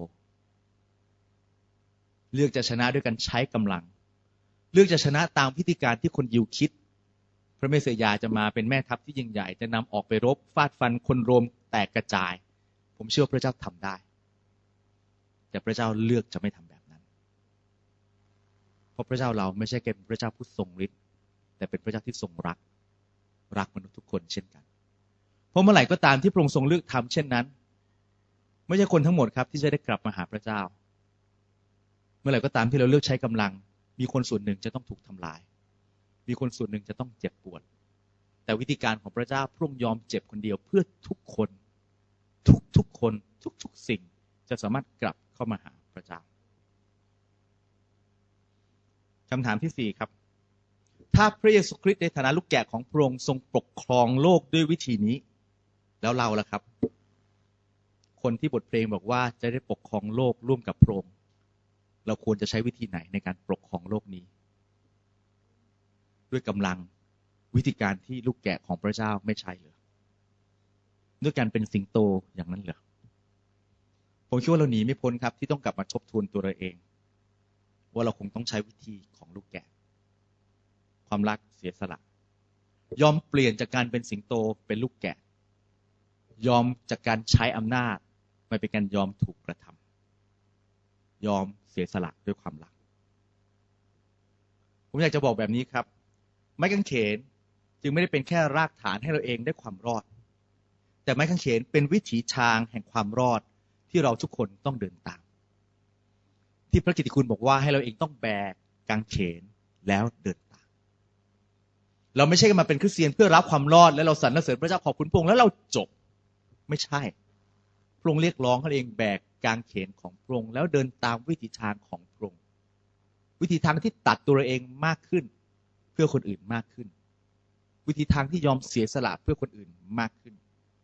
เลือกจะชนะด้วยการใช้กำลังเลือกจะชนะตามวิธีการที่คนยิวคิดพระเมสสิยาจะมาเป็นแม่ทัพที่ยิ่งใหญ่จะนำออกไปรบฟาดฟันคนโรมแตกกระจายผมเชื่อว่าพระเจ้าทำได้แต่พระเจ้าเลือกจะไม่ทำแบบนั้นเพราะพระเจ้าเราไม่ใช่แค่พระเจ้าผู้ทรงฤทธิ์แต่เป็นพระเจ้าที่ทรงรักรักมนุษย์ทุกคนเช่นกันเพราะเมื่อไหร่ก็ตามที่พระองค์ทรงเลือกทำเช่นนั้นไม่ใช่คนทั้งหมดครับที่จะได้กลับมาหาพระเจ้าเมื่อไหร่ก็ตามที่เราเลือกใช้กำลังมีคนส่วนหนึ่งจะต้องถูกทำลายมีคนส่วนหนึ่งจะต้องเจ็บปวดแต่วิธีการของพระเจ้าพระองค์ยอมเจ็บคนเดียวเพื่อทุกคนทุกทุกคนทุกทุกสิ่งจะสามารถกลับเข้ามาหาพระเจ้าคำถามที่สี่ครับถ้าพระเยซูคริสต์ในฐานะลูกแกะของพระองค์ทรงปกครองโลกด้วยวิธีนี้แล้วเราล่ะครับคนที่บทเพลงบอกว่าจะได้ปกครองโลกร่วมกับพระองค์เราควรจะใช้วิธีไหนในการปกครองโลกนี้ด้วยกำลังวิธีการที่ลูกแกะของพระเจ้าไม่ใช่เหรอด้วยการเป็นสิงโตอย่างนั้นเหรอผมคิดว่าเราหนีไม่พ้นครับที่ต้องกลับมาทบทวนตัวเราเองว่าเราคงต้องใช้วิธีของลูกแกะความรักเสียสละยอมเปลี่ยนจากการเป็นสิงโตเป็นลูกแกะยอมจากการใช้อำนาจมาเป็นการยอมถูกกระทำยอมเสียสละด้วยความรักผมอยากจะบอกแบบนี้ครับไม้กางเขนจึงไม่ได้เป็นแค่รากฐานให้เราเองได้ความรอดแต่ไม้กางเขนเป็นวิถีทางแห่งความรอดที่เราทุกคนต้องเดินตามที่พระกิตติคุณบอกว่าให้เราเองต้องแบกกางเขนแล้วเดินตามเราไม่ใช่มาเป็นคริสเตียนเพื่อรับความรอดแล้วเราสรรเสริญพระเจ้าขอบคุณพระองค์แล้วเราจบไม่ใช่พระองค์เรียกร้องให้เราเองแบกกางเขนของพระองค์แล้วเดินตามวิถีทางของพระองค์วิธีทางที่ตัดตัวเราเองมากขึ้นเพื่อคนอื่นมากขึ้นวิธีทางที่ยอมเสียสละเพื่อคนอื่นมากขึ้น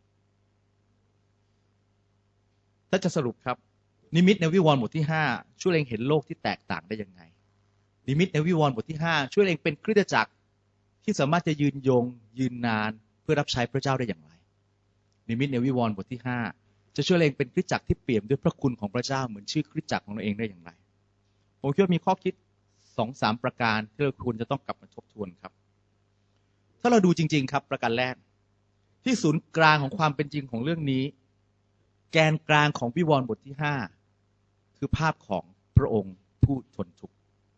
ถ้าจะสรุปครับนิมิตในวิวรณ์บทที่ห้าช่วยเล็งเห็นโลกที่แตกต่างได้ยังไงนิมิตในวิวรณ์บทที่ห้าช่วยเล็งเป็นคริสตจักรที่สามารถจะยืนยงยืนนานเพื่อรับใช้พระเจ้าได้อย่างไรนิมิตในวิวรณ์บทที่ห้าจะช่วยเล็งเป็นคริสตจักรที่เปี่ยมด้วยพระคุณของพระเจ้าเหมือนชื่อคริสตจักรของเราเองได้อย่างไรผมคิดว่ามีข้อคิด สองสาม ประการที่เราควรจะต้องกลับมาทบทวนครับถ้าเราดูจริงๆครับประการแรกที่ศูนย์กลางของความเป็นจริงของเรื่องนี้แกนกลางของวิวรณ์บทที่ห้าคือภาพของพระองค์ผู้ทนทุกข์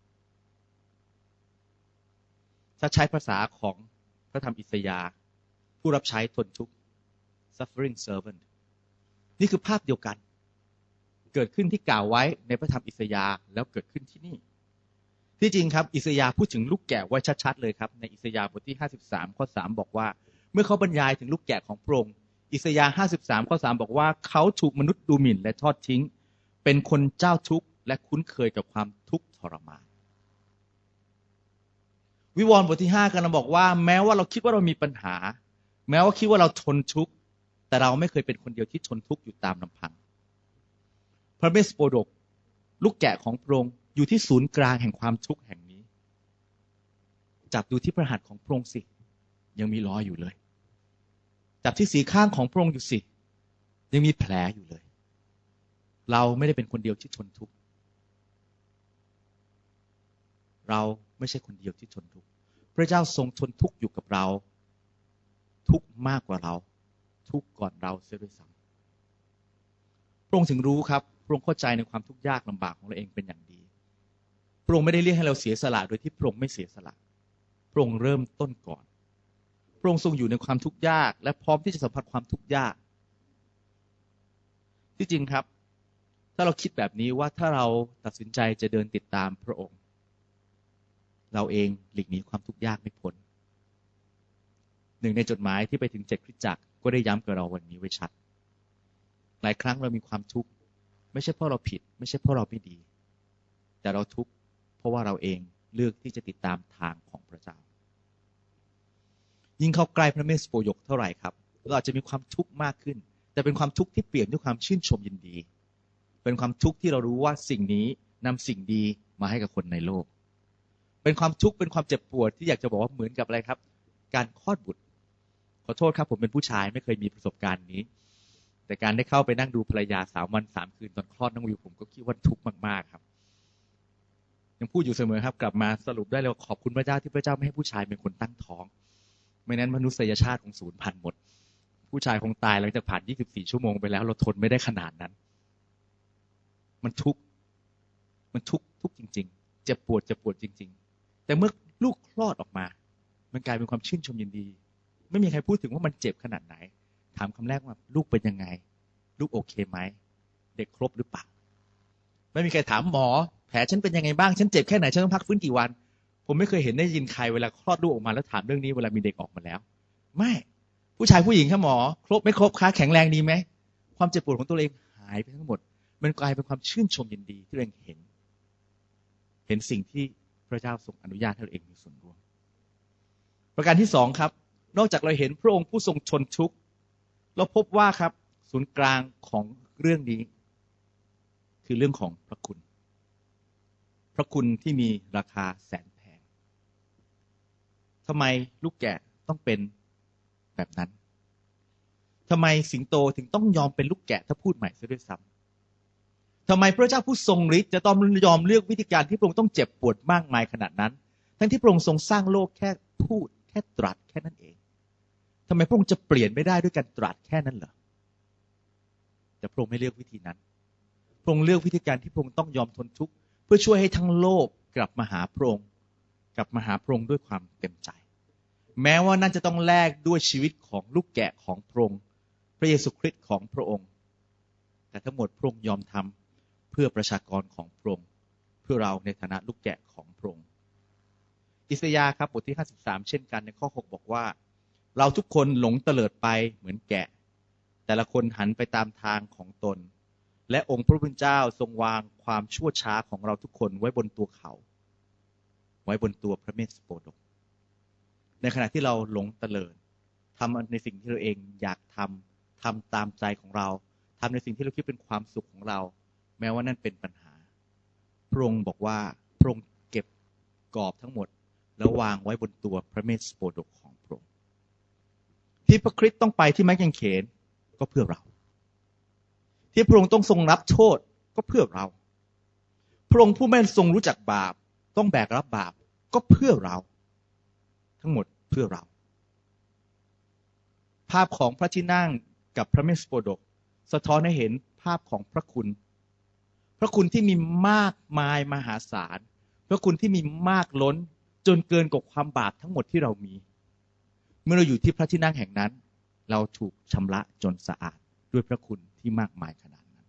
ถ้าใช้ภาษาของพระธรรมอิสยาห์ผู้รับใช้ทนทุกข์ suffering servant นี่คือภาพเดียวกันเกิดขึ้นที่กล่าวไว้ในพระธรรมอิสยาห์แล้วเกิดขึ้นที่นี่ที่จริงครับอิสยาห์พูดถึงลูกแกะไว้ชัดๆเลยครับในอิสยาห์บทที่ห้าสิบสามข้อสามบอกว่าเมื่อเขาบรรยายถึงลูกแกะของพระองค์อิสยาห์ห้าสิบสามข้อสามบอกว่าเขาถูกมนุษย์ดูหมิ่นและทอดทิ้งเป็นคนเจ้าทุกข์และคุ้นเคยกับความทุกข์ทรมานวิวรณ์บทที่ห้ากำลังบอกว่าแม้ว่าเราคิดว่าเรามีปัญหาแม้ว่าคิดว่าเราทนทุกข์แต่เราไม่เคยเป็นคนเดียวที่ทนทุกข์อยู่ตามลำพังพระเมสโปโดกลูกแกะของพระองค์อยู่ที่ศูนย์กลางแห่งความทุกข์แห่งนี้จับดูที่พระหัตถ์ของพระองค์สิยังมีรอยอยู่เลยจับที่สีข้างของพระองค์อยู่สิยังมีแผลอยู่เลยเราไม่ได้เป็นคนเดียวที่ทนทุกข์เราไม่ใช่คนเดียวที่ทนทุกข์พระเจ้าทรงทนทุกข์อยู่กับเราทุกข์มากกว่าเราทุกข์ก่อนเราเสียด้วยซ้ำพระองค์ถึงรู้ครับพระองค์เข้าใจในความทุกข์ยากลำบากของเราเองเป็นอย่างดีพระองค์ไม่ได้เรียกให้เราเสียสละโดยที่พระองค์ไม่เสียสละพระองค์เริ่มต้นก่อนพระองค์ทรงอยู่ในความทุกข์ยากและพร้อมที่จะสัมผัสความทุกข์ยากที่จริงครับถ้าเราคิดแบบนี้ว่าถ้าเราตัดสินใจจะเดินติดตามพระองค์เราเองหลีกหนีความทุกข์ยากไม่พ้นหนึ่งในจดหมายที่ไปถึงเจ็ดคริสตจักรก็ได้ย้ำกับเราวันนี้ไว้ชัดหลายครั้งเรามีความทุกข์ไม่ใช่เพราะเราผิดไม่ใช่เพราะเราไม่ดีแต่เราทุกข์เพราะว่าเราเองเลือกที่จะติดตามทางของพระเจ้ายิ่งเข้าใกล้พระเมสโปยกเท่าไหร่ครับเราอาจจะมีความทุกข์มากขึ้นแต่เป็นความทุกข์ที่เปลี่ยนด้วยความชื่นชมยินดีเป็นความทุกข์ที่เรารู้ว่าสิ่งนี้นำสิ่งดีมาให้กับคนในโลกเป็นความทุกข์เป็นความเจ็บปวดที่อยากจะบอกว่าเหมือนกับอะไรครับการคลอดบุตรขอโทษครับผมเป็นผู้ชายไม่เคยมีประสบการณ์นี้แต่การได้เข้าไปนั่งดูภรรยาสามวันสามคืนตอนคลอดน้องวิวผมก็คิดว่าทุกข์มากๆครับยังพูดอยู่เสมอครับกลับมาสรุปได้เลยขอบคุณพระเจ้าที่พระเจ้าไม่ให้ผู้ชายเป็นคนตั้งท้องไม่นั้นมนุษยชาติคงสูญพันธุ์หมดผู้ชายคงตายหลังจากผ่านยี่สิบสี่ชั่วโมงไปแล้วเราทนไม่ได้ขนาดนั้นมันทุกข์มันทุกข์ทุกข์จริงๆเจ็บปวดเจ็บปวดจริงๆแต่เมื่อลูกคลอดออกมามันกลายเป็นความชื่นชมยินดีไม่มีใครพูดถึงว่ามันเจ็บขนาดไหนถามคำแรกว่าลูกเป็นยังไงลูกโอเคไหมเด็กครบหรือเปล่าไม่มีใครถามหมอแผลฉันเป็นยังไงบ้างฉันเจ็บแค่ไหนฉันต้องพักฟื้นกี่วันผมไม่เคยเห็นได้ยินใครเวลาคลอดลูกออกมาแล้วถามเรื่องนี้เวลามีเด็กออกมาแล้วไม่ผู้ชายผู้หญิงครับหมอครบไม่ครบค้าแข็งแรงดีไหมความเจ็บปวดของตัวเองหายไปทั้งหมดมันกลายเป็นความชื่นชมยินดีที่เราเห็นเห็นสิ่งที่พระเจ้าทรงอนุญาตให้เราเองมีส่วนร่วมประการที่สองครับนอกจากเราเห็นพระองค์ผู้ทรงชนทุกข์เราพบว่าครับศูนย์กลางของเรื่องนี้คือเรื่องของพระคุณพระคุณที่มีราคาแสนแพงทำไมลูกแกะต้องเป็นแบบนั้นทำไมสิงโตถึงต้องยอมเป็นลูกแกะถ้าพูดใหม่ซะด้วยซ้ำทำไมพระเจ้าผู้ทรงฤทธิ์จะต้องยอมเลือกวิธีการที่พระองค์ต้องเจ็บปวดมากมายขนาดนั้นทั้งที่พระองค์ทรงสร้างโลกแค่พูดแค่ตรัสแค่นั้นเองทำไมพระองค์จะเปลี่ยนไม่ได้ด้วยการตรัสแค่นั้นเหรอแต่พระองค์ไม่เลือกวิธีนั้นพระองค์เลือกวิธีการที่พระองค์ต้องยอมทนทุกข์เพื่อช่วยให้ทั้งโลกกลับมาหาพระองค์กลับมาหาพระองค์ด้วยความเต็มใจแม้ว่านั่นจะต้องแลกด้วยชีวิตของลูกแกะของพระองค์พระเยซูคริสต์ของพระองค์แต่ทั้งหมดพระองค์ยอมทำเพื่อประชากรของพระองค์เพื่อเราในฐานะลูกแกะของพระองค์อิสยาห์ครับบทที่ห้าสิบสามเช่นกันในข้อหกบอกว่าเราทุกคนหลงเตลิดไปเหมือนแกะแต่ละคนหันไปตามทางของตนและองค์พระผู้เป็นเจ้าทรงวางความชั่วช้าของเราทุกคนไว้บนตัวเขาไว้บนตัวพระเมสสโปดกในขณะที่เราหลงเตลิดทำในสิ่งที่เราเองอยากทำทำตามใจของเราทำในสิ่งที่เราคิดเป็นความสุขของเราแม้ว่านั่นเป็นปัญหาพระองค์บอกว่าพระองค์เก็บกอบทั้งหมดแล้ววางไว้บนตัวพระเมสสโปดกของพระองค์ที่พระคริสต์ต้องไปที่ไม้กางเขนก็เพื่อเราที่พระองค์ต้องทรงรับโทษก็เพื่อเราพระองค์ผู้ไม่ทรงรู้จักบาปต้องแบกรับบาปก็เพื่อเราทั้งหมดเพื่อเราภาพของพระที่นั่งกับพระเมสสโปดกสะท้อนให้เห็นภาพของพระคุณพระคุณที่มีมากมายมหาศาลพระคุณที่มีมากล้นจนเกินกว่าความบาปทั้งหมดที่เรามีเมื่อเราอยู่ที่พระที่นั่งแห่งนั้นเราถูกชำระจนสะอาดด้วยพระคุณที่มากมายขนาดนั้น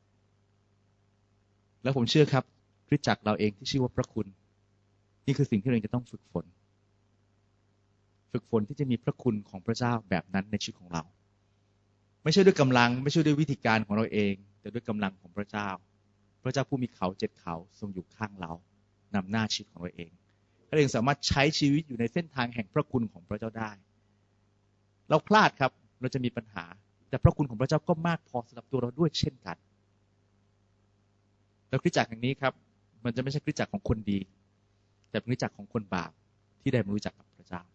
แล้วผมเชื่อครับคริสตจักรเราเองที่ชื่อว่าพระคุณนี่คือสิ่งที่เราจะต้องฝึกฝนฝึกฝนที่จะมีพระคุณของพระเจ้าแบบนั้นในชีวิตของเราไม่ใช่ด้วยกำลังไม่ใช่ด้วยวิธีการของเราเองแต่ด้วยกำลังของพระเจ้าพระเจ้าผู้มีเขาเจ็ดเขาทรงอยู่ข้างเรานำหน้าชีวิตของเราเองเราเองสามารถใช้ชีวิตอยู่ในเส้นทางแห่งพระคุณของพระเจ้าได้เราพลาดครับเราจะมีปัญหาแต่พระคุณของพระเจ้าก็มากพอสำหรับตัวเราด้วยเช่นกันแล้วคริสตจักรแห่งนี้ครับมันจะไม่ใช่คริสตจักรของคนดีแต่เป็นคริสตจักรของคนบาปที่ได้มารู้จักกับพระเจ้า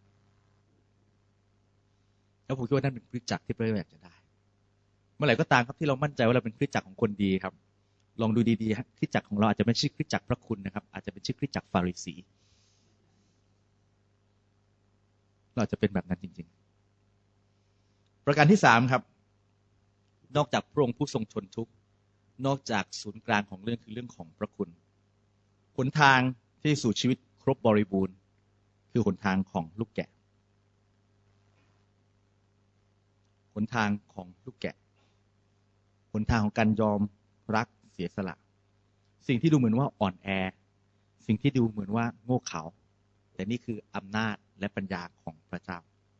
แล้วผมคิดว่านั่นเป็นคริสตจักรที่พระเจ้าอยากจะได้เมื่อไหร่ก็ตามครับที่เรามั่นใจว่าเราเป็นคริสตจักรของคนดีครับลองดูดีๆคริสตจักรของเราอาจจะไม่ใช่คริสตจักรพระคุณนะครับอาจจะเป็นชื่อคริสตจักรฟาริสีเราจะเป็นแบบนั้นจริงๆประการที่สามครับนอกจากพระองค์ผู้ทรงชนทุกข์นอกจากศูนย์กลางของเรื่องคือเรื่องของพระคุณหนทางที่สู่ชีวิตครบบริบูรณ์คือหนทางของลูกแกะหนทางของลูกแกะหนทางของการยอมรักเสียสละสิ่งที่ดูเหมือนว่าอ่อนแอสิ่งที่ดูเหมือนว่าโง่เขลาแต่นี่คืออำนาจและปัญญาของพระเจ้า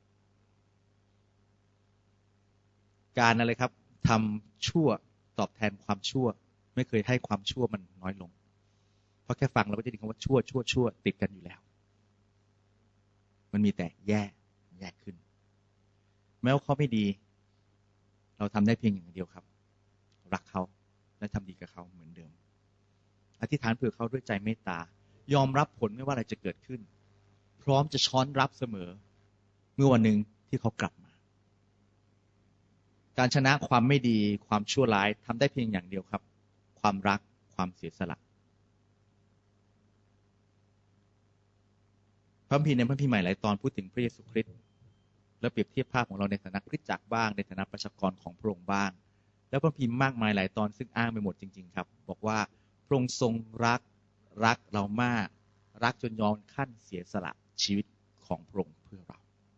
การอะไรครับทำชั่วตอบแทนความชั่วไม่เคยให้ความชั่วมันน้อยลงเพราะแค่ฟังเราก็จะได้ยินคำว่าชั่วชั่วชั่วติดกันอยู่แล้วมันมีแต่แย่แย่ขึ้นแม้ว่าเขาไม่ดีเราทำได้เพียงอย่างเดียวครับรักเขาและทำดีกับเขาเหมือนเดิมอธิษฐานเผื่อเขาด้วยใจเมตตายอมรับผลไม่ว่าอะไรจะเกิดขึ้นพร้อมจะช้อนรับเสมอเมื่อวันหนึ่งที่เขากลับมาการชนะความไม่ดีความชั่วร้ายทำได้เพียงอย่างเดียวครับความรักความเสียสละพระคัมภีร์ในพระคัมภีร์ใหม่หลายตอนพูดถึงพระเยซูคริสต์และเปรียบเทียบภาพของเราในฐานะคริสตจักรบ้างในฐานะประชากรของพระองค์บ้างแล้วพระคัมภีร์มากมายหลายตอนซึ่งอ้างไปหมดจริงๆครับบอกว่าพระองค์ทรงรักรักเรามากรักจนยอมขั้นเสียสละชีวิตของพระองค์เพื่อเรา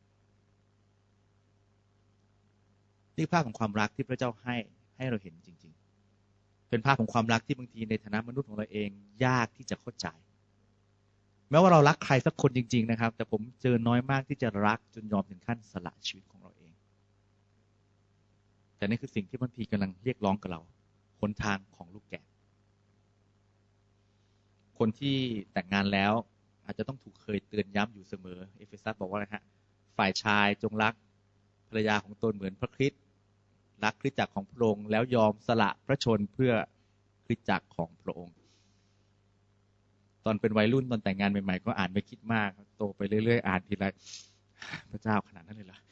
นี่ภาพของความรักที่พระเจ้าให้ให้เราเห็นจริงๆเป็นภาพของความรักที่บางทีในฐานะมนุษย์ของเราเองยากที่จะเข้าใจแม้ว่าเรารักใครสักคนจริงๆนะครับแต่ผมเจอน้อยมากที่จะรักจนยอมถึงขั้นสละชีวิตของเราเองแต่นี่คือสิ่งที่พระคัมภีร์กำลังเรียกร้องกับเราหนทางของลูกแกะคนที่แต่งงานแล้วอาจจะต้องถูกเคยเตือนย้ำอยู่เสมอเอเฟซัสบอกว่าอะไรฮะฝ่ายชายจงรักภรรยาของตนเหมือนพระคริสต์รักคริสตจักรของพระองค์แล้วยอมสละพระชนเพื่อคริสตจักรของพระองค์ตอนเป็นวัยรุ่นตอนแต่งงานใหม่ๆก็อ่านไม่คิดมากโตไปเรื่อยๆอ่านทีไรพระเจ้าขนาดนั้นเลยเหรอ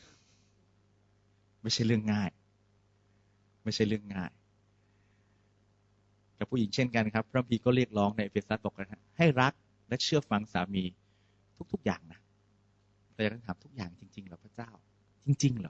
ไม่ใช่เรื่องง่ายไม่ใช่เรื่องง่ายกับผู้หญิงเช่นกันครับพระคัมภีร์ก็เรียกร้องในเอเฟซัสบอกนะให้รักและเชื่อฟังสามีทุกๆอย่างนะแต่อยากถามทุกอย่างจริงๆเหรอพระเจ้าจริงๆเหรอ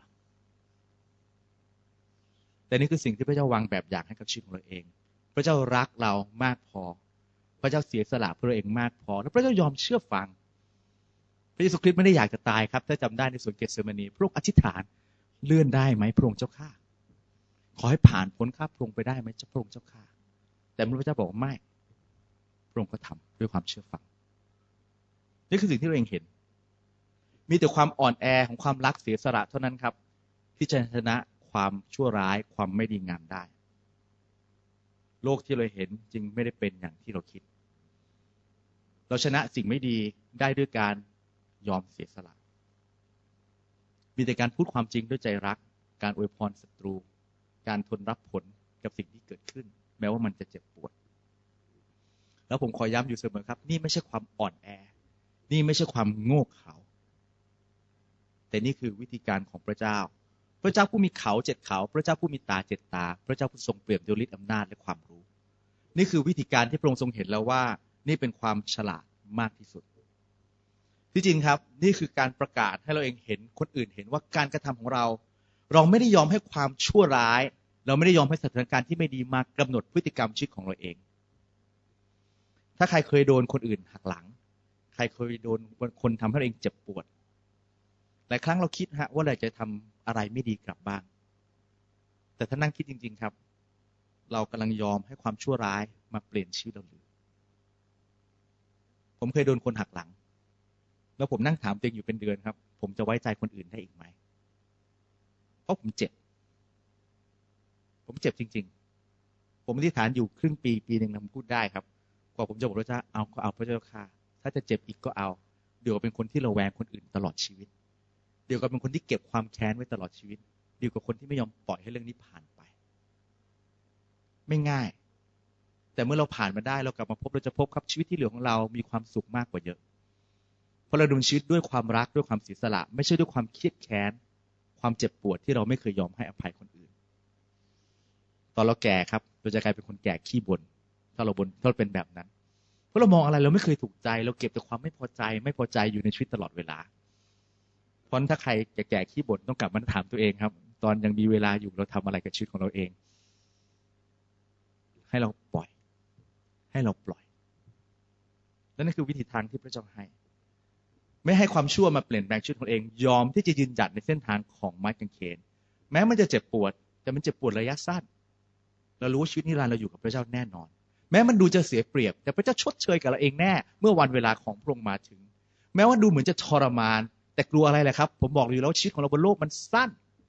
แต่นี่คือสิ่งที่พระเจ้าวางแบบอย่างให้กับชีวิตของเราเองพระเจ้ารักเรามากพอพระเจ้าเสียสละเพื่อเราเองมากพอแล้วพระเจ้ายอมเชื่อฟังพระเยซูคริสต์ไม่ได้อยากจะตายครับถ้าจำได้ในสวนเกสเซมานีพระองค์อธิษฐานเลื่อนได้ไหมพระองค์เจ้าข้าขอให้ผ่านพ้นข้าพระองค์ไปได้ไหมเจ้าพระองค์เจ้าข้าแต่พระเจ้าบอกไม่พระองค์ก็ทำด้วยความเชื่อฟังนี่คือสิ่งที่เราเองเห็นมีแต่ความอ่อนแอของความรักเสียสละเท่านั้นครับที่จะชนะความชั่วร้ายความไม่ดีงามได้โลกที่เราเห็นจึงไม่ได้เป็นอย่างที่เราคิดเราชนะสิ่งไม่ดีได้ด้วยการยอมเสียสละมีแต่การพูดความจริงด้วยใจรักการอวยพรศัตรูการทนรับผลกับสิ่งที่เกิดขึ้นแม้ว่ามันจะเจ็บปวดแล้วผมขอย้ำอยู่เสมอครับนี่ไม่ใช่ความอ่อนแอนี่ไม่ใช่ความโง่เขลาแต่นี่คือวิธีการของพระเจ้าพระเจ้าผู้มีเขาเจ็ดเขาพระเจ้าผู้มีตาเจ็ดตาพระเจ้าผู้ทรงเปี่ยมด้วยฤทธิ์อำนาจและความรู้นี่คือวิธีการที่พระองค์ทรงเห็นแล้วว่านี่เป็นความฉลาดมากที่สุดที่จริงครับนี่คือการประกาศให้เราเองเห็นคนอื่นเห็นว่าการกระทำของเราเราไม่ได้ยอมให้ความชั่วร้ายเราไม่ได้ยอมให้สถานการณ์ที่ไม่ดีมากำหนดพฤติกรรมชีวิตของเราเองถ้าใครเคยโดนคนอื่นหักหลังใครเคยโดนคนทำให้เราเองเจ็บปวดหลายครั้งเราคิดฮะว่าเราจะทำอะไรไม่ดีกลับบ้างแต่ถ้านั่งคิดจริงๆครับเรากำลังยอมให้ความชั่วร้ายมาเปลี่ยนชีวิตเราหรือผมเคยโดนคนหักหลังแล้วผมนั่งถามตัวเองอยู่เป็นเดือนครับผมจะไว้ใจคนอื่นได้อีกไหมเพราะผมเจ็บผมเจ็บจริงๆผมอธิษฐานอยู่ครึ่งปีปีหนึ่งผมพูดได้ครับกว่าผมจะบอกพระเจ้าเอาก็เอาพระเจ้าค่ะถ้าจะเจ็บอีกก็เอาเดี๋ยวเป็นคนที่ระแวงคนอื่นตลอดชีวิตเดี๋ยวก็เป็นคนที่เก็บความแค้นไว้ตลอดชีวิตเดี๋ยวกับคนที่ไม่ยอมปล่อยให้เรื่องนี้ผ่านไปไม่ง่ายแต่เมื่อเราผ่านมาได้เรากลับมาพบเราจะพบครับชีวิตที่เหลือของเรามีความสุขมากกว่าเยอะเพราะเราดำเนินชีวิตด้วยความรักด้วยความเสียสละไม่ใช่ด้วยความเครียดแค้นความเจ็บปวดที่เราไม่เคยยอมให้อภัยคนอื่นตอนเราแก่ครับเราจะกลายเป็นคนแก่ขี้บ่นถ้าเราบ่นถ้าเราเป็นแบบนั้นเพราะเรามองอะไรเราไม่เคยถูกใจเราเก็บแต่ความไม่พอใจไม่พอใจอยู่ในชีวิตตลอดเวลาเพราะถ้าใครแก่ๆขี้บ่นต้องกลับมาถามตัวเองครับตอนยังมีเวลาอยู่เราทำอะไรกับชีวิตของเราเองให้เราปล่อยให้เราปล่อยและนั่นคือวิธีทางที่พระเจ้าให้ไม่ให้ความชั่วมาเปลี่ยนแปลงชีวิตของเองยอมที่จะยืนหยัดในเส้นทางของไม้กางเขนแม้มันจะเจ็บปวดแต่มันเจ็บปวดระยะสั้นเรารู้ว่าชีวิตนิรันดร์เราอยู่กับพระเจ้าแน่นอนแม้มันดูจะเสียเปรียบแต่พระเจ้าชดเชยกับเราเองแน่เมื่อวันเวลาของพระองค์มาถึงแม้ว่าดูเหมือนจะทรมานแต่กลัวอะไรแหละครับผมบอกอยู่แล้วชีวิตของเราบนโลกมันสั้น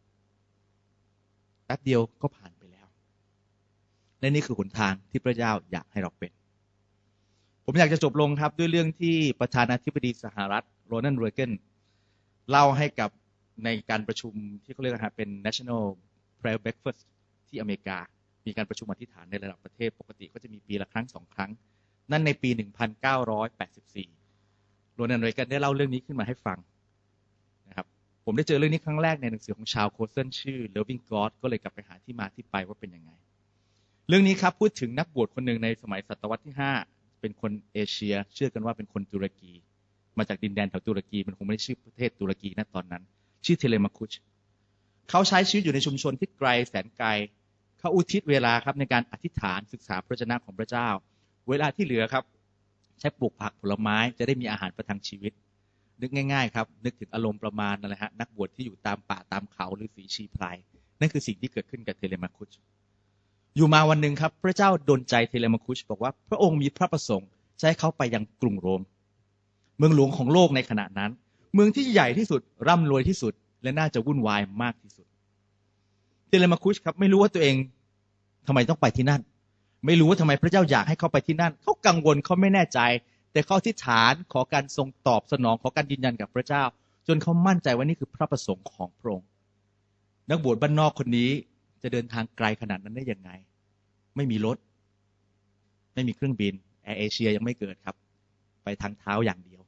แป๊บเดียวก็ผ่านไปแล้วและนี่คือหนทางที่พระเจ้าอยากให้เราเป็นผมอยากจะจบลงครับด้วยเรื่องที่ประธานาธิบดีสหรัฐโรนัลด์ เรแกนเล่าให้กับในการประชุมที่เขาเรียกว่าเป็น National Prayer Breakfast ที่อเมริกามีการประชุมอธิษฐานในระดับประเทศปกติก็จะมีปีละครั้งสองครั้งนั่นในปีหนึ่งพันเก้าร้อยแปดสิบสี่โรนัลด์ เรแกนได้เล่าเรื่องนี้ขึ้นมาให้ฟังนะครับผมได้เจอเรื่องนี้ครั้งแรกในหนังสือของชาวโคเซนชื่อ Loving God ก็เลยกลับไปหาที่มาที่ไปว่าเป็นยังไงเรื่องนี้ครับพูดถึงนักบวชคนหนึ่งในสมัยศตวรรษที่ห้าเป็นคนเอเชียเชื่อกันว่าเป็นคนตุรกีมาจากดินแดนแถวตุรกีมันคงไม่ได้ชื่อประเทศตุรกีนะตอนนั้นชื่อเทเลมาคุชเขาใช้ชีวิตอยู่ในชุมชนที่ไกลแสนไกลเขาอุทิศเวลาครับในการอธิษฐานศึกษาพระวจนะของพระเจ้าเวลาที่เหลือครับใช้ปลูกผักผลไม้จะได้มีอาหารประทังชีวิตนึกง่ายๆครับนึกถึงอารมณ์ประมาณนั่นแหละฮะนักบวชที่อยู่ตามป่าตามเขาหรือสีชีพลายนั่นคือสิ่งที่เกิดขึ้นกับเทเลมาคุชอยู่มาวันหนึ่งครับพระเจ้าดลใจเทเลมาคุชบอกว่าพระองค์มีพระประสงค์จะให้เขาไปยังกรุงโรมเมืองหลวงของโลกในขณะนั้นเมืองที่ใหญ่ที่สุดร่ำรวยที่สุดและน่าจะวุ่นวายมากที่สุดเทเลมาคุชครับไม่รู้ว่าตัวเองทำไมต้องไปที่นั่นไม่รู้ว่าทำไมพระเจ้าอยากให้เขาไปที่นั่นเขากังวลเขาไม่แน่ใจแต่เขาอธิษฐานขอการทรงตอบสนองขอการยืนยันกับพระเจ้าจนเขามั่นใจว่านี่คือพระประสงค์ของพระองค์นักบวชบ้านนอกคนนี้จะเดินทางไกลขนาดนั้นได้ยังไงไม่มีรถไม่มีเครื่องบินแอร์เอเชียยังไม่เกิดครับไปทางเท้าอย่างเดียว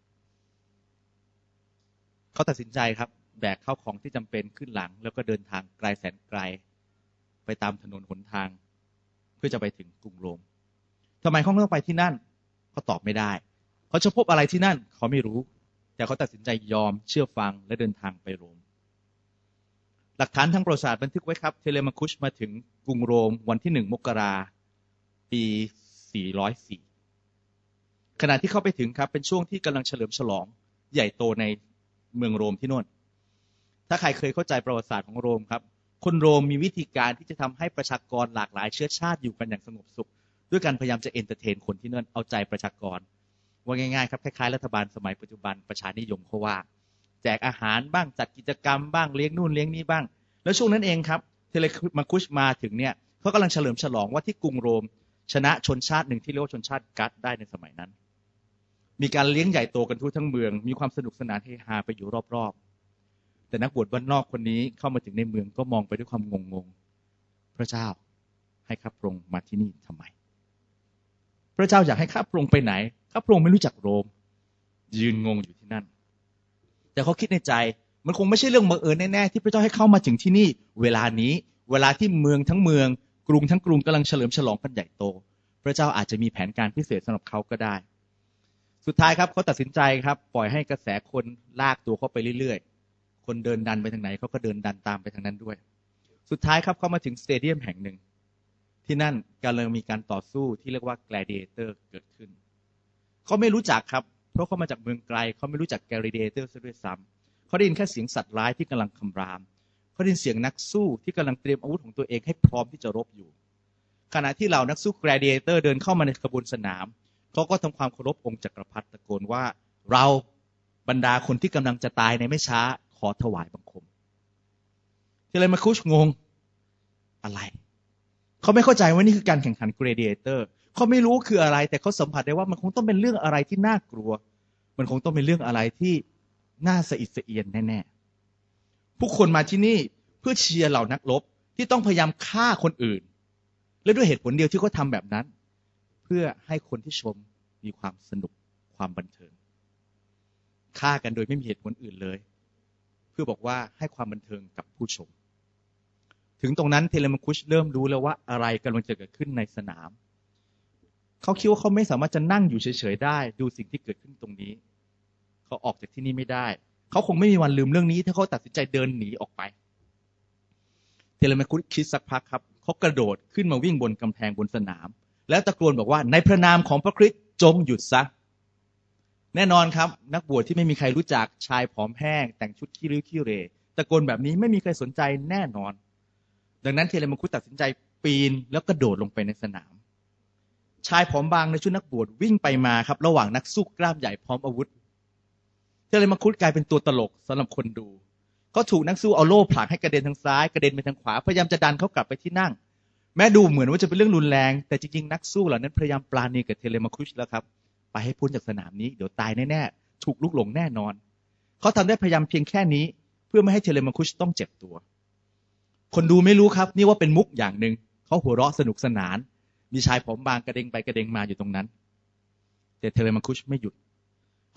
เขาตัดสินใจครับแบกข้าวของที่จำเป็นขึ้นหลังแล้วก็เดินทางไกลแสนไกลไปตามถนนหนทางเพื่อจะไปถึงกรุงโรมทำไมเขาต้องไปที่นั่นเขาตอบไม่ได้เขาจะพบอะไรที่นั่นเขาไม่รู้แต่เขาตัดสินใจยอมเชื่อฟังและเดินทางไปโรมหลักฐานทางประวัติศาสตร์บันทึกไว้ครับเทเลมาคุชมาถึงกรุงโรมวันที่หนึ่งมกราปีสี่ร้อยสี่ขณะที่เขาไปถึงครับเป็นช่วงที่กำลังเฉลิมฉลองใหญ่โตในเมืองโรมที่โน่นถ้าใครเคยเข้าใจประวัติศาสตร์ของโรมครับคนโรมมีวิธีการที่จะทำให้ประชากรหลากหลายเชื้อชาติอยู่กันอย่างสงบสุขด้วยการพยายามจะเอนเตอร์เทนคนที่นั่นเอาใจประชากรว่าง่ายๆครับคล้ายๆรัฐบาลสมัยปัจจุบันประชานิยมเขาว่าแจกอาหารบ้างจัดกิจกรรมบ้างเลี้ยงนู่นเลี้ยงนี่บ้างแล้วช่วงนั้นเองครับเทเลมาคุชมาถึงเนี่ยเขากำลังเฉลิมฉลองว่าที่กรุงโรมชนะชนชาติหนึ่งที่เรียกว่าชนชาติกัตได้ในสมัยนั้นมีการเลี้ยงใหญ่โตกันทั่วทั้งเมืองมีความสนุกสนานเฮฮาไปอยู่รอบๆแต่นักบวชบ้านนอกคนนี้เข้ามาถึงในเมืองก็มองไปด้วยความงงๆพระเจ้าให้ข้าพระองค์มาที่นี่ทำไมพระเจ้าอยากให้ข้าพระองค์ไปไหนข้าพระองค์ไม่รู้จักโรมยืนงงอยู่ที่นั่นแต่เขาคิดในใจมันคงไม่ใช่เรื่องบังเอิญแน่ๆที่พระเจ้าให้เข้ามาถึงที่นี่เวลานี้เวลาที่เมืองทั้งเมืองกรุงทั้งกรุงกำลังเฉลิมฉลองกันใหญ่โตพระเจ้าอาจจะมีแผนการพิเศษสำหรับเขาก็ได้สุดท้ายครับเขาตัดสินใจครับปล่อยให้กระแสคนลากตัวเขาไปเรื่อยๆคนเดินดันไปทางไหนเขาก็เดินดันตามไปทางนั้นด้วยสุดท้ายครับเขามาถึงสเตเดียมแห่งหนึ่งที่นั่นกำลังมีการต่อสู้ที่เรียกว่า gladiator เกิดขึ้นเขาไม่รู้จักครับเพราะเขามาจากเมืองไกลเขาไม่รู้จัก gladiator ซะด้วยซ้ำเขาได้ยินแค่เสียงสัตว์ร้ายที่กำลังคำรามเขาได้ยินเสียงนักสู้ที่กำลังเตรียมอาวุธของตัวเองให้พร้อมที่จะรบอยู่ขณะที่เหล่านักสู้ gladiator เดินเข้ามาในขบวนสนามเขาก็ทำความเคารพองค์จักรพรรดิตะโกนว่าเราบรรดาคนที่กำลังจะตายในไม่ช้าขอถวายบังคมเทเลมาคุชงงอะไรเขาไม่เข้าใจว่านี่คือการแข่งขัน gladiator เขาไม่รู้คืออะไรแต่เขาสัมผัสได้ว่ามันคงต้องเป็นเรื่องอะไรที่น่ากลัวมันคงต้องเป็นเรื่องอะไรที่น่าสะอิดสะเอียนแน่ๆผู้คนมาที่นี่เพื่อเชียร์เหล่านักรบที่ต้องพยายามฆ่าคนอื่นและด้วยเหตุผลเดียวที่เขาทำแบบนั้นเพื่อให้คนที่ชมมีความสนุกความบันเทิงฆ่ากันโดยไม่มีเหตุผลอื่นเลยเพื่อบอกว่าให้ความบันเทิงกับผู้ชมถึงตรงนั้นเทเลมาคุชเริ่มรู้แล้วว่าอะไรกำลังจะเกิดขึ้นในสนามเขาคิดว่าเขาไม่สามารถจะนั่งอยู่เฉยๆได้ดูสิ่งที่เกิดขึ้นตรงนี้เขาออกจากที่นี่ไม่ได้เขาคงไม่มีวันลืมเรื่องนี้ถ้าเขาตัดสินใจเดินหนีออกไปเทเลมาคุชคิดสักพักครับเขากระโดดขึ้นมาวิ่งบนกำแพงบนสนามแล้วตะโกนบอกว่าในพระนามของพระคริสต์จงหยุดซะแน่นอนครับนักบวชที่ไม่มีใครรู้จักชายผอมแห้งแต่งชุดขี้ริ้วขี้เรตะโกนแบบนี้ไม่มีใครสนใจแน่นอนดังนั้นเทเลมาคุชตัดสินใจปีนแล้วกระโดดลงไปในสนามชายผอมบางในชุดนักบวชวิ่งไปมาครับระหว่างนักสู้กล้ามใหญ่พร้อมอาวุธเทเลมาคุชกลายเป็นตัวตลกสำหรับคนดูเขาถูกนักสู้เอาโล่ผลักให้กระเด็นทางซ้ายกระเด็นไปทางขวาพยายามจะดันเขากลับไปที่นั่งแม้ดูเหมือนว่าจะเป็นเรื่องรุนแรงแต่จริงๆนักสู้เหล่านั้นพยายามปราณีกับเทเลมาคุชแล้วครับไปให้พ้นจากสนามนี้เดี๋ยวตายแน่ๆถูกลุกหลงแน่นอนเขาทำได้พยายามเพียงแค่นี้เพื่อไม่ให้เทเลมาคุชต้องเจ็บตัวคนดูไม่รู้ครับนี่ว่าเป็นมุกอย่างหนึ่งเขาหัวเราะสนุกสนานมีชายผอมบางกระเด็งไปกระเด็งมาอยู่ตรงนั้นแต่เทเลมาคุชไม่หยุดเ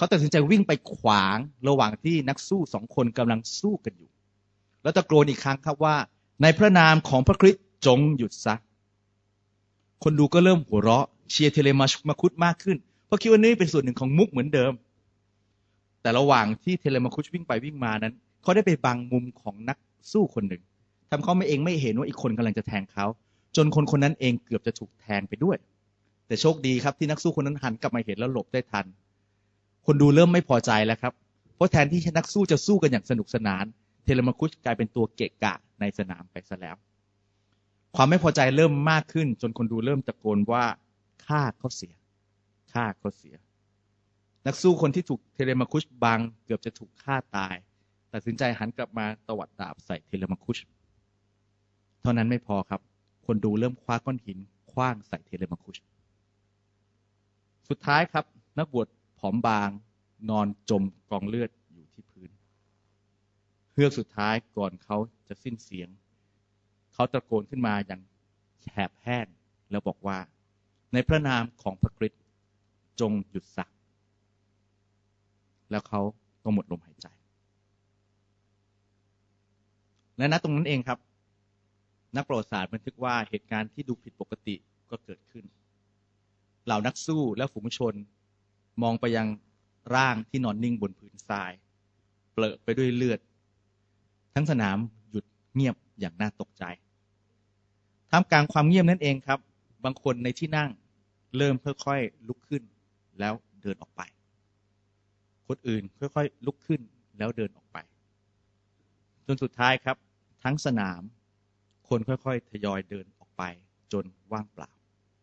เขาตัดสินใจวิ่งไปขวางระหว่างที่นักสู้สองคนกำลังสู้กันอยู่แล้วตะโกนอีกครั้งครับว่าในพระนามของพระคริสต์จงหยุดซะคนดูก็เริ่มหัวเราะเชียร์เทเลมาคุสมากขึ้นเพราะคิดว่านี่เป็นส่วนหนึ่งของมุกเหมือนเดิมแต่ระหว่างที่เทเลมาคุสวิ่งไปวิ่งมานั้นเขาได้ไปบังมุมของนักสู้คนหนึ่งทำเขาไม่เองไม่เห็นว่าอีกคนกำลังจะแทงเขาจนคนคนนั้นเองเกือบจะถูกแทงไปด้วยแต่โชคดีครับที่นักสู้คนนั้นหันกลับมาเห็นแล้วหลบได้ทันคนดูเริ่มไม่พอใจแล้วครับเพราะแทนที่นักสู้จะสู้กันอย่างสนุกสนานเทเลมาคุสกลายเป็นตัวเกะกะในสนามไปซะแล้วความไม่พอใจเริ่มมากขึ้นจนคนดูเริ่มตะโกนว่าฆ่าเขาเสียฆ่าเขาเสียนักสู้คนที่ถูกเทเลมาคุสบังเกือบจะถูกฆ่าตายตัดสินใจหันกลับมาตวัดดาบใส่เทเลมาคุสเท่านั้นไม่พอครับคนดูเริ่มคว้าก้อนหินขว้างใส่เทเลมาคุสสุดท้ายครับนักบวชผอมบางนอนจมกองเลือดอยู่ที่พื้นเฮือกสุดท้ายก่อนเขาจะสิ้นเสียงเขาตะโกนขึ้นมาอย่างแหบแห้งแล้วบอกว่าในพระนามของพระคริสต์จงหยุดซะแล้วเขาก็หมดลมหายใจและณตรงนั้นเองครับนักประวัติศาสตร์บันทึกว่าเหตุการณ์ที่ดูผิดปกติก็เกิดขึ้นเหล่านักสู้และฝูงชนมองไปยังร่างที่นอนนิ่งบนผืนทรายเปรอะไปด้วยเลือดทั้งสนามหยุดเงียบอย่างน่าตกใจท่ามกลางความเงียบนั่นเองครับบางคนในที่นั่งเริ่มค่อยๆลุกขึ้นแล้วเดินออกไปคนอื่นค่อยๆลุกขึ้นแล้วเดินออกไปจนสุดท้ายครับทั้งสนามคนค่อยๆทยอยเดินออกไปจนว่างเปล่า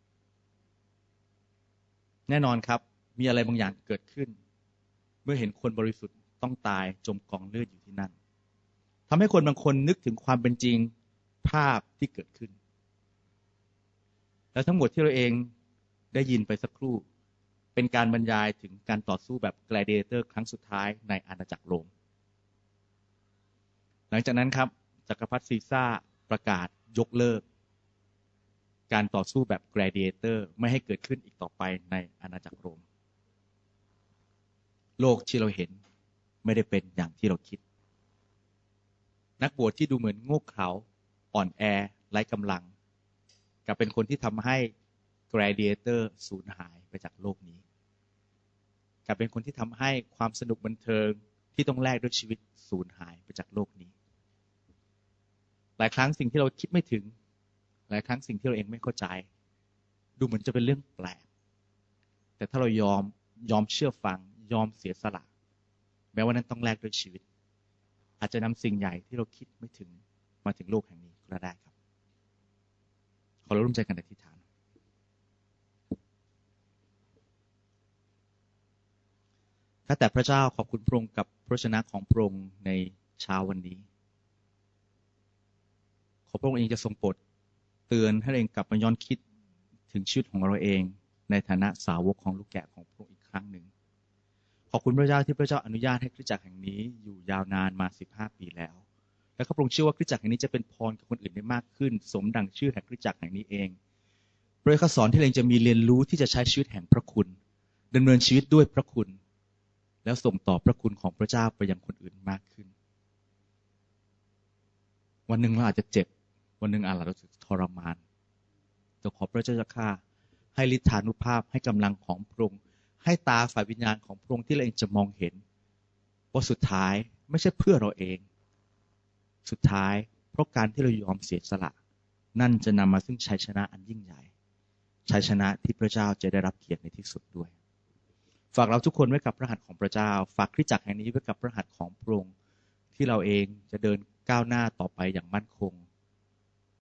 แน่นอนครับมีอะไรบางอย่างเกิดขึ้นเมื่อเห็นคนบริสุทธิ์ต้องตายจมกองเลือดอยู่ที่นั่นทำให้คนบางคนนึกถึงความเป็นจริงภาพที่เกิดขึ้นแล้วทั้งหมดที่เราเองได้ยินไปสักครู่เป็นการบรรยายถึงการต่อสู้แบบ Gladiator ครั้งสุดท้ายในอาณาจักรโรมหลังจากนั้นครับจักรพรรดิซีซ่าประกาศยกเลิกการต่อสู้แบบ Gladiator ไม่ให้เกิดขึ้นอีกต่อไปในอาณาจักรโรมโลกที่เราเห็นไม่ได้เป็นอย่างที่เราคิดนักบวชที่ดูเหมือนโง่เขลาอ่อนแอไร้กำลังกลับเป็นคนที่ทำให้ Gladiator สูญหายไปจากโลกนี้กลับเป็นคนที่ทำให้ความสนุกบันเทิงที่ต้องแลกด้วยชีวิตสูญหายไปจากโลกนี้หลายครั้งสิ่งที่เราคิดไม่ถึงหลายครั้งสิ่งที่เราเองไม่เข้าใจดูเหมือนจะเป็นเรื่องแปลกแต่ถ้าเรายอมยอมเชื่อฟังยอมเสียสละแม้ว่านั้นต้องแลกด้วยชีวิตอาจจะนำสิ่งใหญ่ที่เราคิดไม่ถึงมาถึงโลกแห่งนี้ก็ได้ครับขอเราร่วมใจกันอธิษฐานข้าแต่พระเจ้าขอบคุณพระองค์กับพระวจนะของพระองค์ในเช้าวันนี้ขอพระองค์เองจะทรงโปรดเตือนให้เราเองกลับมาย้อนคิดถึงชีวิตของเราเองในฐานะสาวกของลูกแกะของพระองค์อีกครั้งหนึ่งขอบคุณพระเจ้าที่พระเจ้าอนุญาตให้คริสตจักรแห่งนี้อยู่ยาวนานมาสิบห้าปีแล้วและข้าพระองค์เชื่อว่าคริสตจักรแห่งนี้จะเป็นพรกับคนอื่นได้มากขึ้นสมดังชื่อแห่งคริสตจักรแห่งนี้เองโดยข้าสอนที่เราเองจะมีเรียนรู้ที่จะใช้ชีวิตแห่งพระคุณดำเนินชีวิตด้วยพระคุณแล้วส่งต่อพระคุณของพระเจ้าไปยังคนอื่นมากขึ้นวันหนึ่งเราอาจจะเจ็บวันหนึ่งอาจจะรู้สึกทรมานแต่ขอพระเจ้าเจ้าข้าให้ฤทธานุภาพให้กำลังของพระองค์ให้ตาฝ่ายวิญญาณของพระองค์ที่เราเองจะมองเห็นว่าสุดท้ายไม่ใช่เพื่อเราเองสุดท้ายเพราะการที่เรายอมเสียสละนั่นจะนำมาซึ่งชัยชนะอันยิ่งใหญ่ชัยชนะที่พระเจ้าจะได้รับเกียรติในที่สุดด้วยฝากเราทุกคนไว้กับพระหัตถ์ของพระเจ้าฝากคริสตจักรแห่งนี้ไว้กับพระหัตถ์ของพระองค์ที่เราเองจะเดินก้าวหน้าต่อไปอย่างมั่นคง